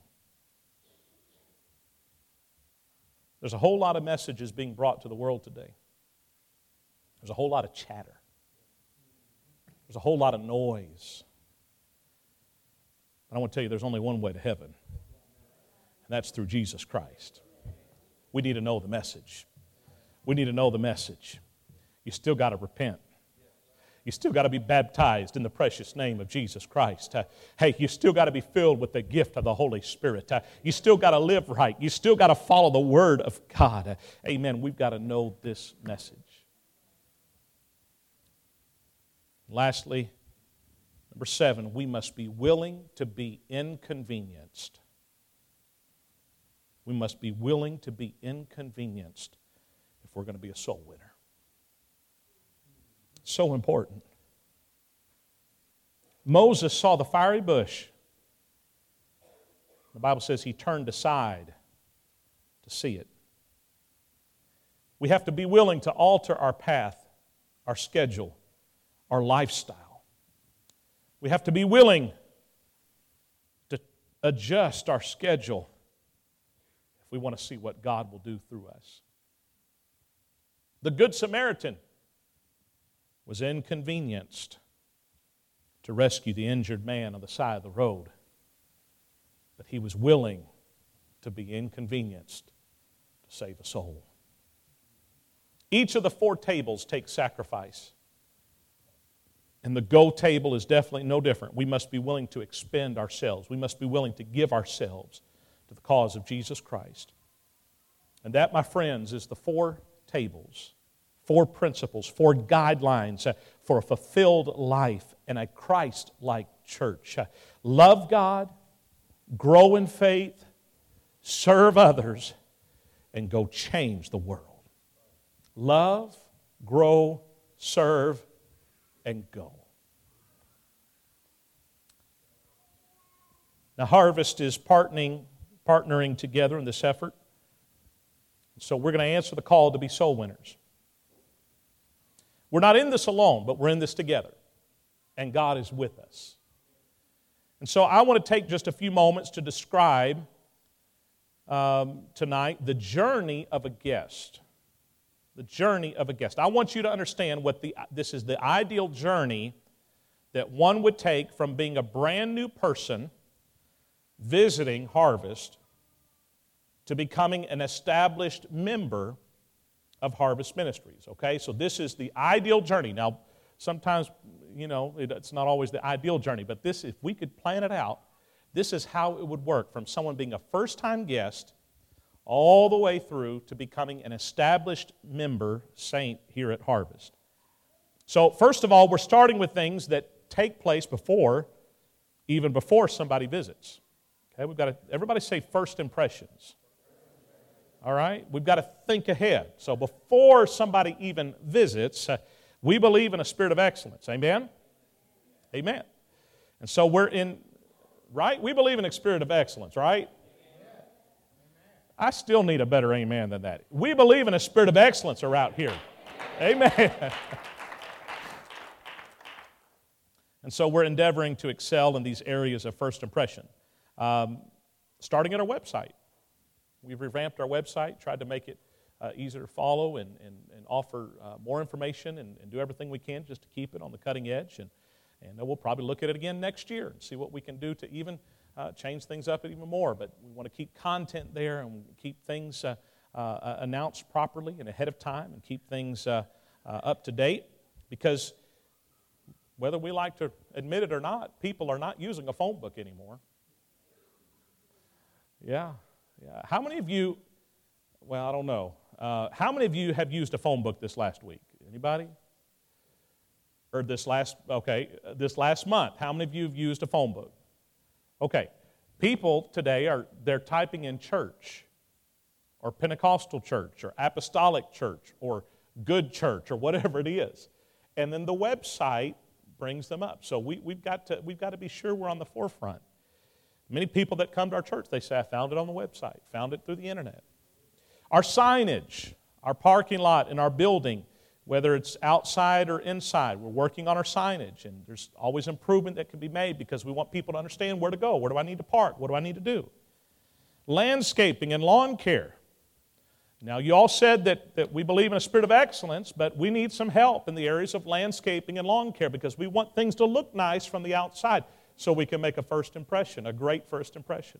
There's a whole lot of messages being brought to the world today. There's a whole lot of chatter. There's a whole lot of noise. But I want to tell you, there's only one way to heaven, and that's through Jesus Christ. We need to know the message. We need to know the message. You still got to repent. You still got to be baptized in the precious name of Jesus Christ. Hey, you still got to be filled with the gift of the Holy Spirit. You still got to live right. You still got to follow the Word of God. Amen. We've got to know this message. Lastly, number 7, we must be willing to be inconvenienced. We must be willing to be inconvenienced if we're going to be a soul winner. So important. Moses saw the fiery bush. The Bible says he turned aside to see it. We have to be willing to alter our path, our schedule, our lifestyle. We have to be willing to adjust our schedule if we want to see what God will do through us. The Good Samaritan was inconvenienced to rescue the injured man on the side of the road, but he was willing to be inconvenienced to save a soul. Each of the 4 tables takes sacrifice, and the go table is definitely no different. We must be willing to expend ourselves. We must be willing to give ourselves to the cause of Jesus Christ. And that, my friends, is the 4 tables, 4 principles, 4 guidelines for a fulfilled life and a Christ-like church. Love God, grow in faith, serve others, and go change the world. Love, grow, serve, and go. Now, Harvest is partnering together in this effort. So we're going to answer the call to be soul winners. We're not in this alone, but we're in this together. And God is with us. And so I want to take just a few moments to describe tonight the journey of a guest. The journey of a guest. I want you to understand this is the ideal journey that one would take from being a brand new person visiting Harvest to becoming an established member of Harvest Ministries, okay? So this is the ideal journey. Now, sometimes, it's not always the ideal journey, but this, if we could plan it out, this is how it would work from someone being a first-time guest all the way through to becoming an established member saint here at Harvest. So, first of all, we're starting with things that take place even before somebody visits. Okay, everybody say first impressions. All right? We've got to think ahead. So before somebody even visits, we believe in a spirit of excellence. Amen? Amen. And so right? We believe in a spirit of excellence, right? I still need a better amen than that. We believe in a spirit of excellence around here. Amen. And so we're endeavoring to excel in these areas of first impression. Starting at our website. We've revamped our website, tried to make it easier to follow and offer more information and do everything we can just to keep it on the cutting edge. And we'll probably look at it again next year and see what we can do to even change things up even more. But we want to keep content there and keep things announced properly and ahead of time and keep things up to date, because whether we like to admit it or not, people are not using a phone book anymore. Yeah. How many of you, well, I don't know. How many of you have used a phone book this last week? Anybody? Or this last month, how many of you have used a phone book? Okay. People today they're typing in church or Pentecostal church or apostolic church or good church or whatever it is. And then the website brings them up. So we've got to be sure we're on the forefront. Many people that come to our church, they say, I found it on the website, found it through the internet. Our signage, our parking lot in our building, whether it's outside or inside, we're working on our signage, and there's always improvement that can be made because we want people to understand where to go, where do I need to park, what do I need to do. Landscaping and lawn care. Now, you all said that we believe in a spirit of excellence, but we need some help in the areas of landscaping and lawn care because we want things to look nice from the outside so we can make a first impression, a great first impression.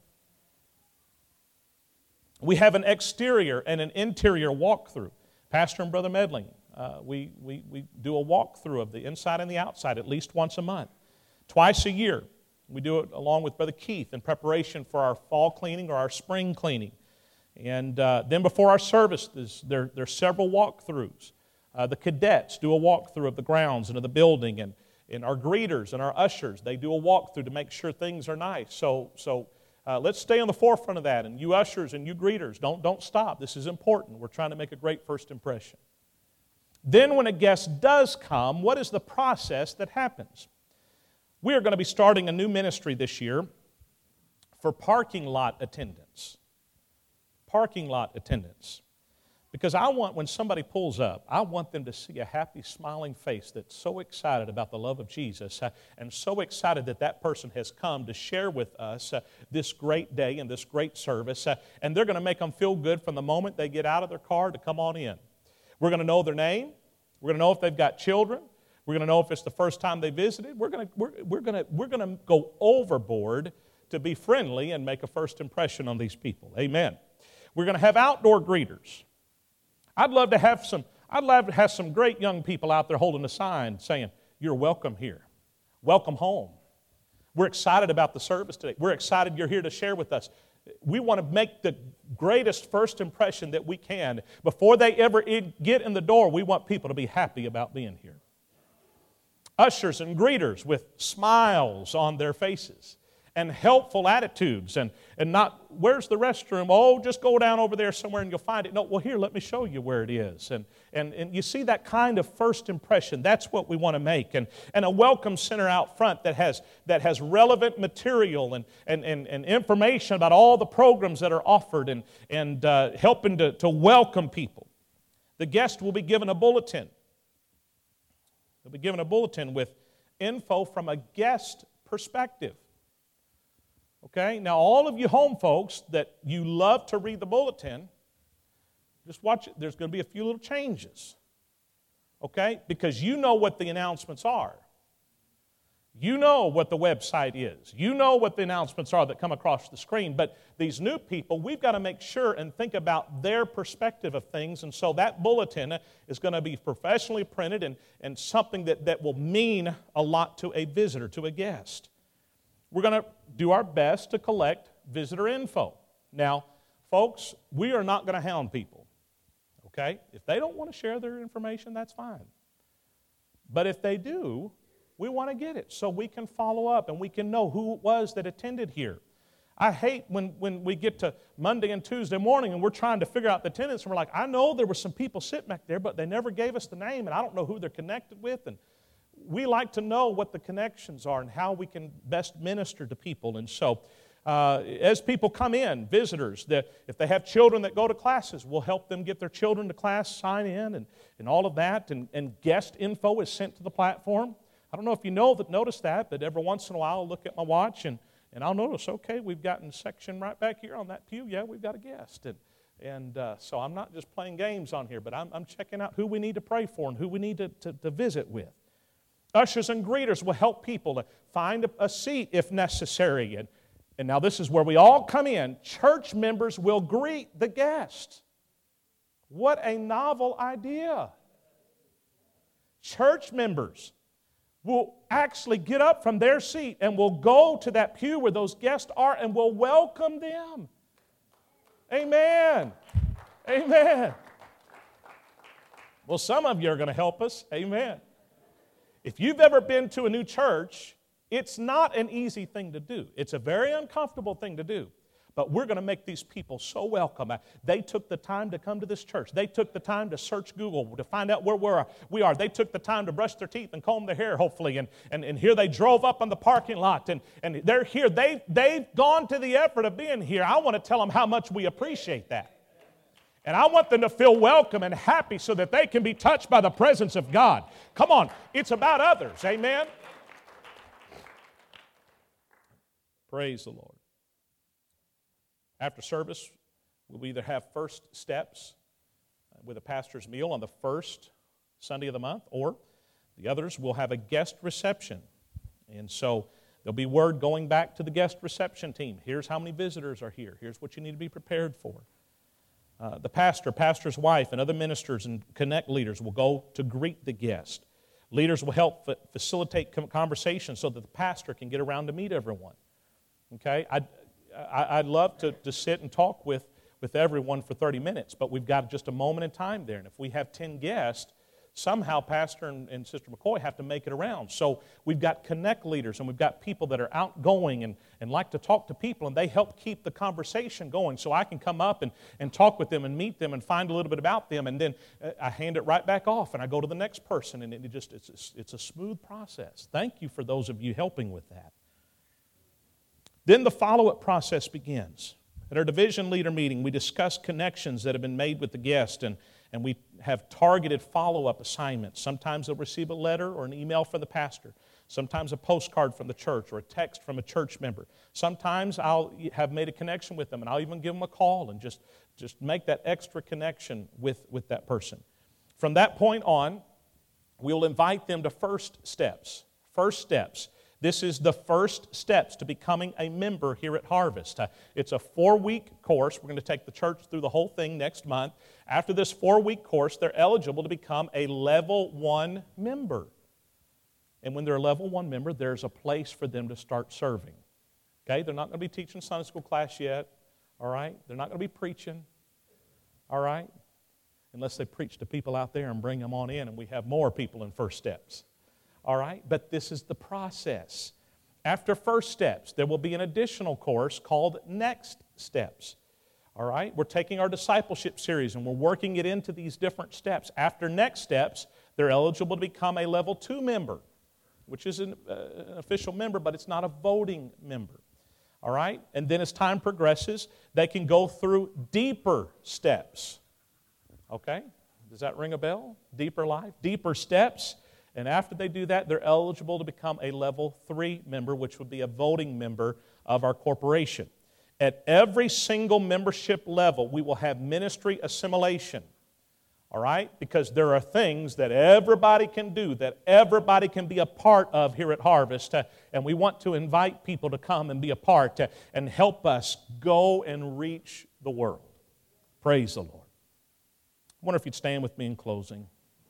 We have an exterior and an interior walkthrough. Pastor and Brother Medling, we do a walkthrough of the inside and the outside at least once a month. Twice a year, we do it along with Brother Keith in preparation for our fall cleaning or our spring cleaning. And then before our service, there's several walkthroughs. The cadets do a walkthrough of the grounds and of the building, and our greeters and our ushers, they do a walkthrough to make sure things are nice. So let's stay on the forefront of that. And you ushers and you greeters, don't stop. This is important. We're trying to make a great first impression. Then when a guest does come, what is the process that happens? We are going to be starting a new ministry this year for parking lot attendants. Parking lot attendants. Because I want, when somebody pulls up, I want them to see a happy, smiling face that's so excited about the love of Jesus and so excited that that person has come to share with us this great day and this great service. And they're going to make them feel good from the moment they get out of their car to come on in. We're going to know their name. We're going to know if they've got children. We're going to know if it's the first time they visited. We're going to go overboard to be friendly and make a first impression on these people. Amen. We're going to have outdoor greeters. I'd love to have some great young people out there holding a sign saying, "You're welcome here. Welcome home. We're excited about the service today. We're excited you're here to share with us." We want to make the greatest first impression that we can. Before they ever get in the door, we want people to be happy about being here. Ushers and greeters with smiles on their faces and helpful attitudes and not, "Where's the restroom? Oh, just go down over there somewhere and you'll find it." No, well, here, let me show you where it is. And you see that kind of first impression. That's what we want to make. And a welcome center out front that has relevant material and information about all the programs that are offered and helping to welcome people. The guest will be given a bulletin. They'll be given a bulletin with info from a guest perspective. Okay, now all of you home folks that you love to read the bulletin, just watch it. There's going to be a few little changes. Okay, because you know what the announcements are. You know what the website is. You know what the announcements are that come across the screen. But these new people, we've got to make sure and think about their perspective of things. And so that bulletin is going to be professionally printed and something that will mean a lot to a visitor, to a guest. We're going to do our best to collect visitor info. Now, folks, we are not going to hound people, okay? If they don't want to share their information, that's fine. But if they do, we want to get it so we can follow up and we can know who it was that attended here. I hate when we get to Monday and Tuesday morning and we're trying to figure out the attendance and we're like, "I know there were some people sitting back there, but they never gave us the name and I don't know who they're connected with." And we like to know what the connections are and how we can best minister to people. And so as people come in, visitors, if they have children that go to classes, we'll help them get their children to class, sign in, and all of that. And guest info is sent to the platform. I don't know if you notice that, but every once in a while I'll look at my watch and I'll notice, okay, we've got a section right back here on that pew. Yeah, we've got a guest. And so I'm not just playing games on here, but I'm checking out who we need to pray for and who we need to visit with. Ushers and greeters will help people to find a seat if necessary. And now this is where we all come in. Church members will greet the guest. What a novel idea. Church members will actually get up from their seat and will go to that pew where those guests are and will welcome them. Amen. Amen. Well, some of you are going to help us. Amen. If you've ever been to a new church, it's not an easy thing to do. It's a very uncomfortable thing to do. But we're going to make these people so welcome. They took the time to come to this church. They took the time to search Google to find out where we are. They took the time to brush their teeth and comb their hair, hopefully. And here they drove up on the parking lot. And they're here. They've gone to the effort of being here. I want to tell them how much we appreciate that. And I want them to feel welcome and happy so that they can be touched by the presence of God. Come on. It's about others. Amen? Praise the Lord. After service, we'll either have first steps with a pastor's meal on the first Sunday of the month, or the others will have a guest reception. And so there'll be word going back to the guest reception team. Here's how many visitors are here. Here's what you need to be prepared for. The pastor's wife, and other ministers and connect leaders will go to greet the guest. Leaders will help facilitate conversation so that the pastor can get around to meet everyone. Okay? I'd love to sit and talk with everyone for 30 minutes, but we've got just a moment in time there. And if we have 10 guests, somehow Pastor and Sister McCoy have to make it around. So we've got connect leaders, and we've got people that are outgoing and like to talk to people, and they help keep the conversation going. So I can come up and talk with them and meet them and find a little bit about them, and then I hand it right back off, and I go to the next person, and it's a smooth process. Thank you for those of you helping with that. Then the follow-up process begins. At our division leader meeting, we discuss connections that have been made with the guest, and we have targeted follow-up assignments. Sometimes they'll receive a letter or an email from the pastor. Sometimes a postcard from the church or a text from a church member. Sometimes I'll have made a connection with them, and I'll even give them a call and just make that extra connection with that person. From that point on, we'll invite them to first steps. First steps. This is the first steps to becoming a member here at Harvest. It's a 4-week course. We're going to take the church through the whole thing next month. After this 4-week course, they're eligible to become a level 1 member. And when they're a level 1 member, there's a place for them to start serving. Okay? They're not going to be teaching Sunday school class yet. All right? They're not going to be preaching. All right? Unless they preach to people out there and bring them on in, and we have more people in first steps. All right? But this is the process. After first steps, there will be an additional course called Next Steps. All right? We're taking our discipleship series and we're working it into these different steps. After Next Steps, they're eligible to become a level 2 member, which is an official member, but it's not a voting member. All right? And then as time progresses, they can go through deeper steps. Okay? Does that ring a bell? Deeper life? Deeper steps. And after they do that, they're eligible to become a level 3 member, which would be a voting member of our corporation. At every single membership level, we will have ministry assimilation. All right? Because there are things that everybody can do, that everybody can be a part of here at Harvest. And we want to invite people to come and be a part and help us go and reach the world. Praise the Lord. I wonder if you'd stand with me in closing.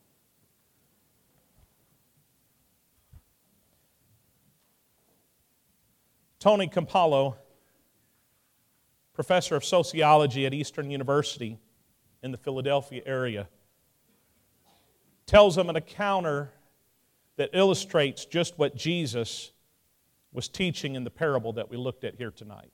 Tony Campolo, professor of sociology at Eastern University in the Philadelphia area, tells of an encounter that illustrates just what Jesus was teaching in the parable that we looked at here tonight.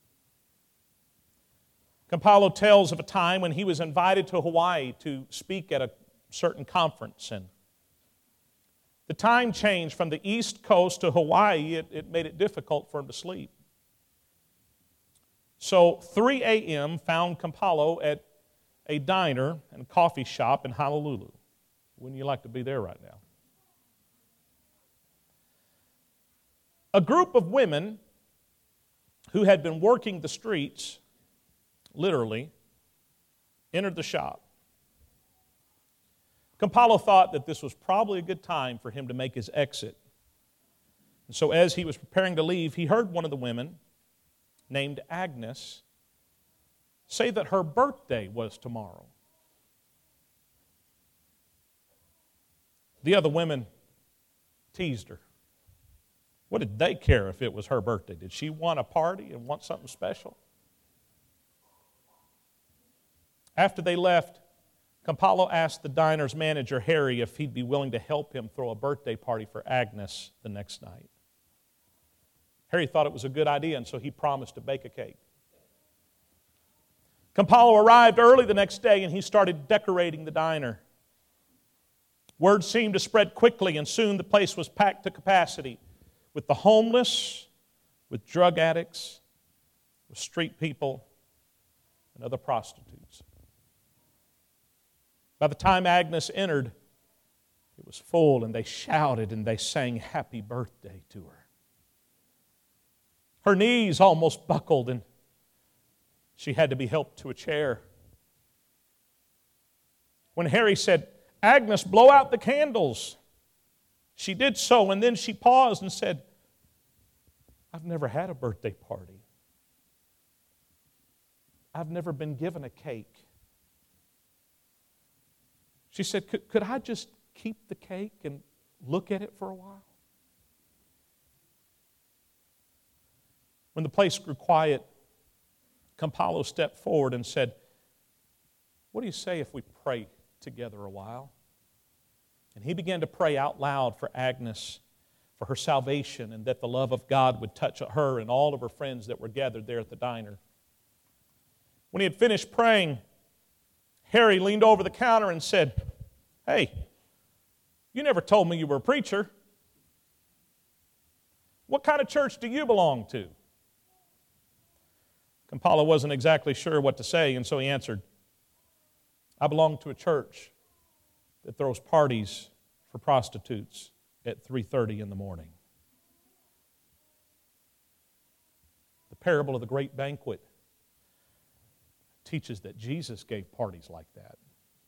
Campolo tells of a time when he was invited to Hawaii to speak at a certain conference, and the time change from the East Coast to Hawaii, it made it difficult for him to sleep. So 3 a.m. found Campolo at a diner and coffee shop in Honolulu. Wouldn't you like to be there right now? A group of women who had been working the streets, literally, entered the shop. Campolo thought that this was probably a good time for him to make his exit. And so as he was preparing to leave, he heard one of the women, named Agnes, say that her birthday was tomorrow. The other women teased her. What did they care if it was her birthday? Did she want a party and want something special? After they left, Campolo asked the diner's manager, Harry, if he'd be willing to help him throw a birthday party for Agnes the next night. Harry thought it was a good idea, and so he promised to bake a cake. Campolo arrived early the next day, and he started decorating the diner. Word seemed to spread quickly, and soon the place was packed to capacity with the homeless, with drug addicts, with street people, and other prostitutes. By the time Agnes entered, it was full, and they shouted and they sang happy birthday to her. Her knees almost buckled, and she had to be helped to a chair. When Harry said, Agnes, blow out the candles, she did so, and then she paused and said, I've never had a birthday party. I've never been given a cake. She said, could I just keep the cake and look at it for a while? When the place grew quiet, Campolo stepped forward and said, what do you say if we pray together a while? And he began to pray out loud for Agnes, for her salvation, and that the love of God would touch her and all of her friends that were gathered there at the diner. When he had finished praying, Harry leaned over the counter and said, hey, you never told me you were a preacher. What kind of church do you belong to? Campolo wasn't exactly sure what to say, and so he answered, I belong to a church that throws parties for prostitutes at 3:30 in the morning. The parable of the great banquet teaches that Jesus gave parties like that.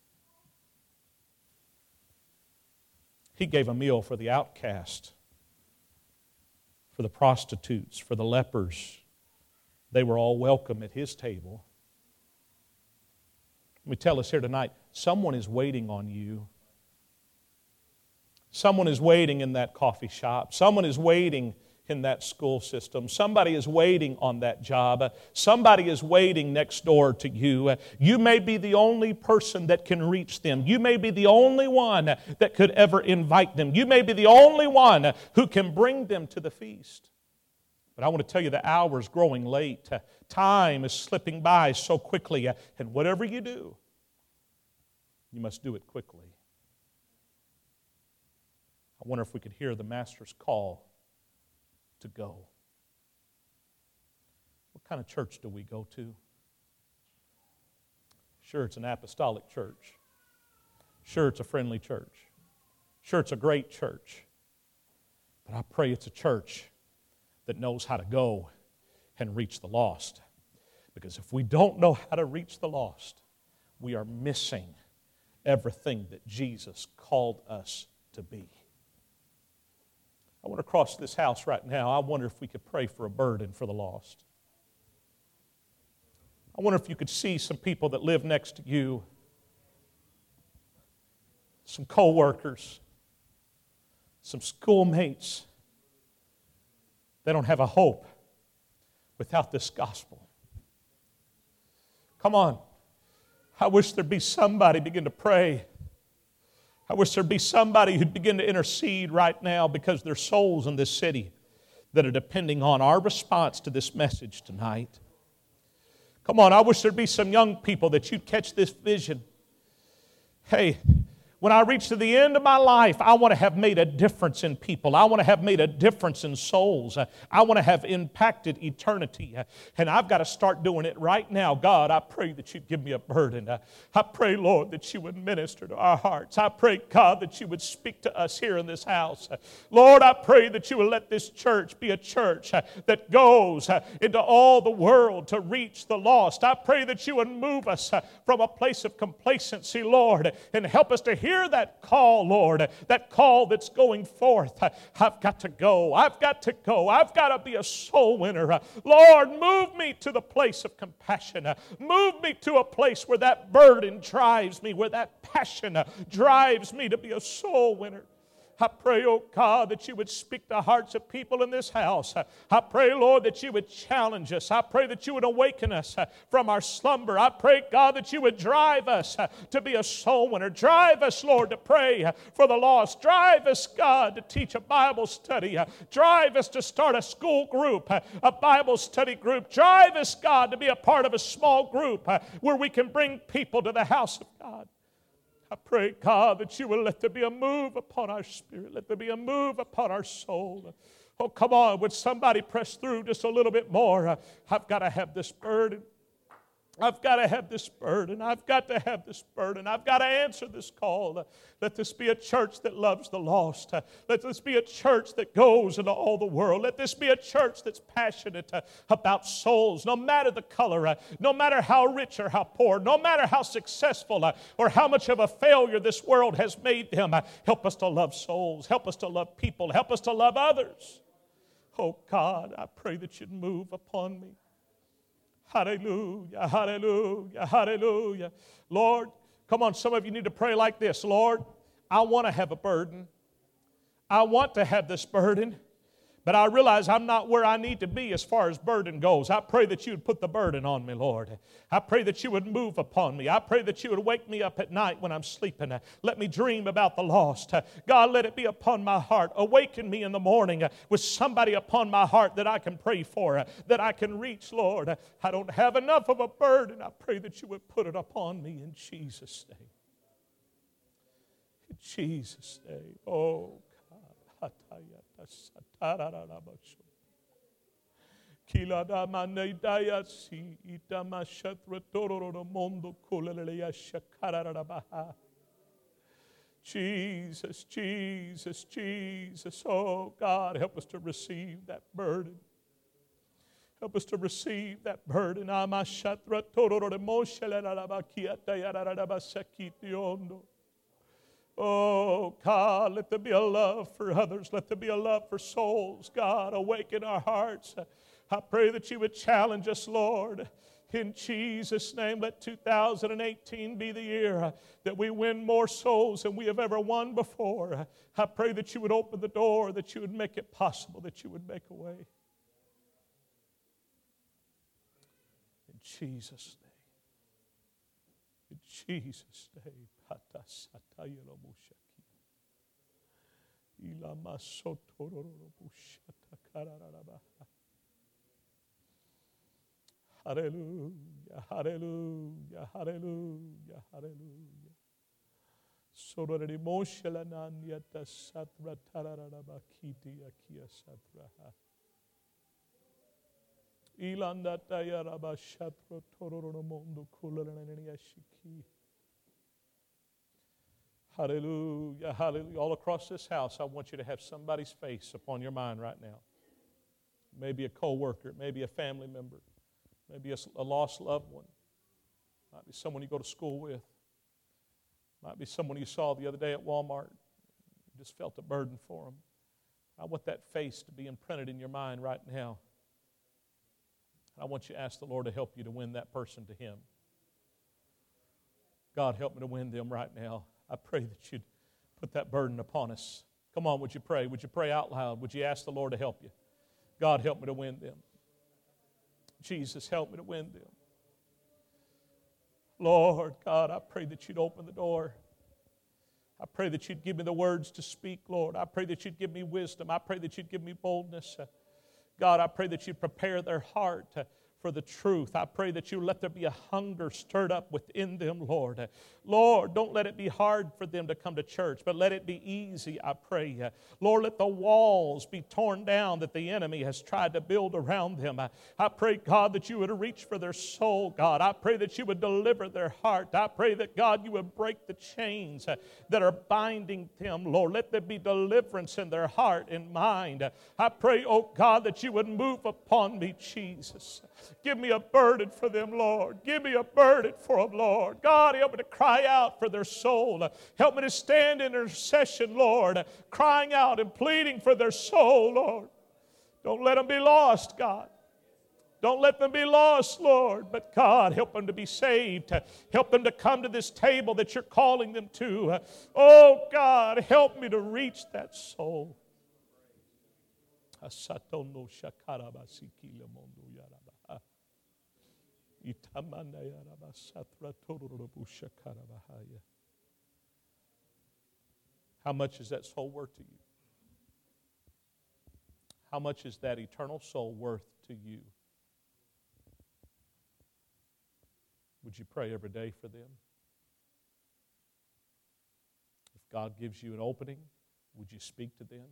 He gave a meal for the outcast, for the prostitutes, for the lepers. They were all welcome at His table. Let me tell us here tonight, someone is waiting on you. Someone is waiting in that coffee shop. Someone is waiting in that school system. Somebody is waiting on that job. Somebody is waiting next door to you. You may be the only person that can reach them. You may be the only one that could ever invite them. You may be the only one who can bring them to the feast. But I want to tell you the hour is growing late. Time is slipping by so quickly. And whatever you do, you must do it quickly. I wonder if we could hear the Master's call to go. What kind of church do we go to? Sure, it's an apostolic church. Sure, it's a friendly church. Sure, it's a great church. But I pray it's a church that knows how to go and reach the lost. Because if we don't know how to reach the lost, we are missing everything that Jesus called us to be. I want to cross this house right now. I wonder if we could pray for a burden for the lost. I wonder if you could see some people that live next to you, some co-workers, some schoolmates. They don't have a hope without this gospel. Come on. I wish there'd be somebody begin to pray. I wish there'd be somebody who'd begin to intercede right now because there's souls in this city that are depending on our response to this message tonight. Come on, I wish there'd be some young people that you'd catch this vision. Hey, when I reach to the end of my life, I want to have made a difference in people. I want to have made a difference in souls. I want to have impacted eternity. And I've got to start doing it right now. God, I pray that you'd give me a burden. I pray, Lord, that you would minister to our hearts. I pray, God, that you would speak to us here in this house. Lord, I pray that you would let this church be a church that goes into all the world to reach the lost. I pray that you would move us from a place of complacency, Lord, and help us to hear hear that call, Lord, that call that's going forth. I've got to go. I've got to go. I've got to be a soul winner. Lord, move me to the place of compassion. Move me to a place where that burden drives me, where that passion drives me to be a soul winner. I pray, oh God, that you would speak to hearts of people in this house. I pray, Lord, that you would challenge us. I pray that you would awaken us from our slumber. I pray, God, that you would drive us to be a soul winner. Drive us, Lord, to pray for the lost. Drive us, God, to teach a Bible study. Drive us to start a school group, a Bible study group. Drive us, God, to be a part of a small group where we can bring people to the house of God. I pray, God, that you will let there be a move upon our spirit. Let there be a move upon our soul. Oh, come on, would somebody press through just a little bit more? I've got to have this burden. I've got to have this burden. I've got to have this burden. I've got to answer this call. Let this be a church that loves the lost. Let this be a church that goes into all the world. Let this be a church that's passionate about souls, no matter the color, no matter how rich or how poor, no matter how successful or how much of a failure this world has made them. Help us to love souls. Help us to love people. Help us to love others. Oh God, I pray that you'd move upon me. Hallelujah, hallelujah, hallelujah. Lord, come on, some of you need to pray like this. Lord, I want to have a burden. I want to have this burden, but I realize I'm not where I need to be as far as burden goes. I pray that you would put the burden on me, Lord. I pray that you would move upon me. I pray that you would wake me up at night when I'm sleeping. Let me dream about the lost. God, let it be upon my heart. Awaken me in the morning with somebody upon my heart that I can pray for, that I can reach, Lord. I don't have enough of a burden. I pray that you would put it upon me in Jesus' name. In Jesus' name. Oh, God. Jesus, Jesus, Jesus. Oh, God, help us to receive that burden. Help us to receive that burden. Oh, God, let there be a love for others. Let there be a love for souls. God, awaken our hearts. I pray that you would challenge us, Lord. In Jesus' name, let 2018 be the year that we win more souls than we have ever won before. I pray that you would open the door, that you would make it possible, that you would make a way. In Jesus' name. In Jesus' name. Hallelujah, hallelujah, hallelujah, hallelujah. Sorority Moshelananya Satra Tararabakiti Akia Satraha. Ilanda Tayaraba Shatra Tororomondo Kulananiashiki. Hallelujah, hallelujah. All across this house, I want you to have somebody's face upon your mind right now. Maybe a co-worker, maybe a family member, maybe a lost loved one. Might be someone you go to school with. Might be someone you saw the other day at Walmart. You just felt a burden for them. I want that face to be imprinted in your mind right now. I want you to ask the Lord to help you to win that person to Him. God, help me to win them right now. I pray that you'd put that burden upon us. Come on, would you pray? Would you pray out loud? Would you ask the Lord to help you? God, help me to win them. Jesus, help me to win them. Lord, God, I pray that you'd open the door. I pray that you'd give me the words to speak, Lord. I pray that you'd give me wisdom. I pray that you'd give me boldness. God, I pray that you'd prepare their heart for the truth. I pray that you let there be a hunger stirred up within them, Lord. Lord, don't let it be hard for them to come to church, but let it be easy, I pray. Lord, let the walls be torn down that the enemy has tried to build around them. I pray, God, that you would reach for their soul, God. I pray that you would deliver their heart. I pray that, God, you would break the chains that are binding them, Lord. Let there be deliverance in their heart and mind. I pray, oh God, that you would move upon me, Jesus. Give me a burden for them, Lord. Give me a burden for them, Lord. God, help me to cry out for their soul. Help me to stand in intercession, Lord, crying out and pleading for their soul, Lord. Don't let them be lost, God. Don't let them be lost, Lord. But God, help them to be saved. Help them to come to this table that you're calling them to. Oh, God, help me to reach that soul. How much is that soul worth to you? How much is that eternal soul worth to you? Would you pray every day for them? If God gives you an opening, would you speak to them?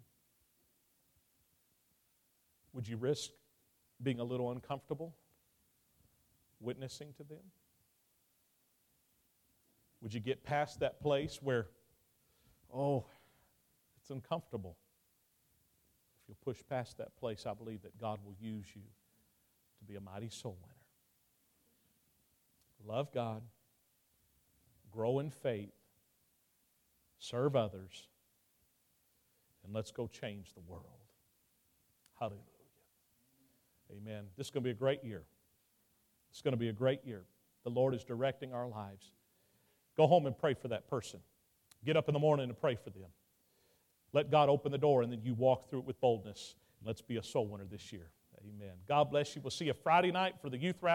Would you risk being a little uncomfortable witnessing to them? Would you get past that place where, oh, it's uncomfortable? If you'll push past that place, I believe that God will use you to be a mighty soul winner. Love God, grow in faith, serve others, and let's go change the world. Hallelujah. Amen. This is going to be a great year. It's going to be a great year. The Lord is directing our lives. Go home and pray for that person. Get up in the morning and pray for them. Let God open the door, and then you walk through it with boldness. Let's be a soul winner this year. Amen. God bless you. We'll see you Friday night for the youth rally.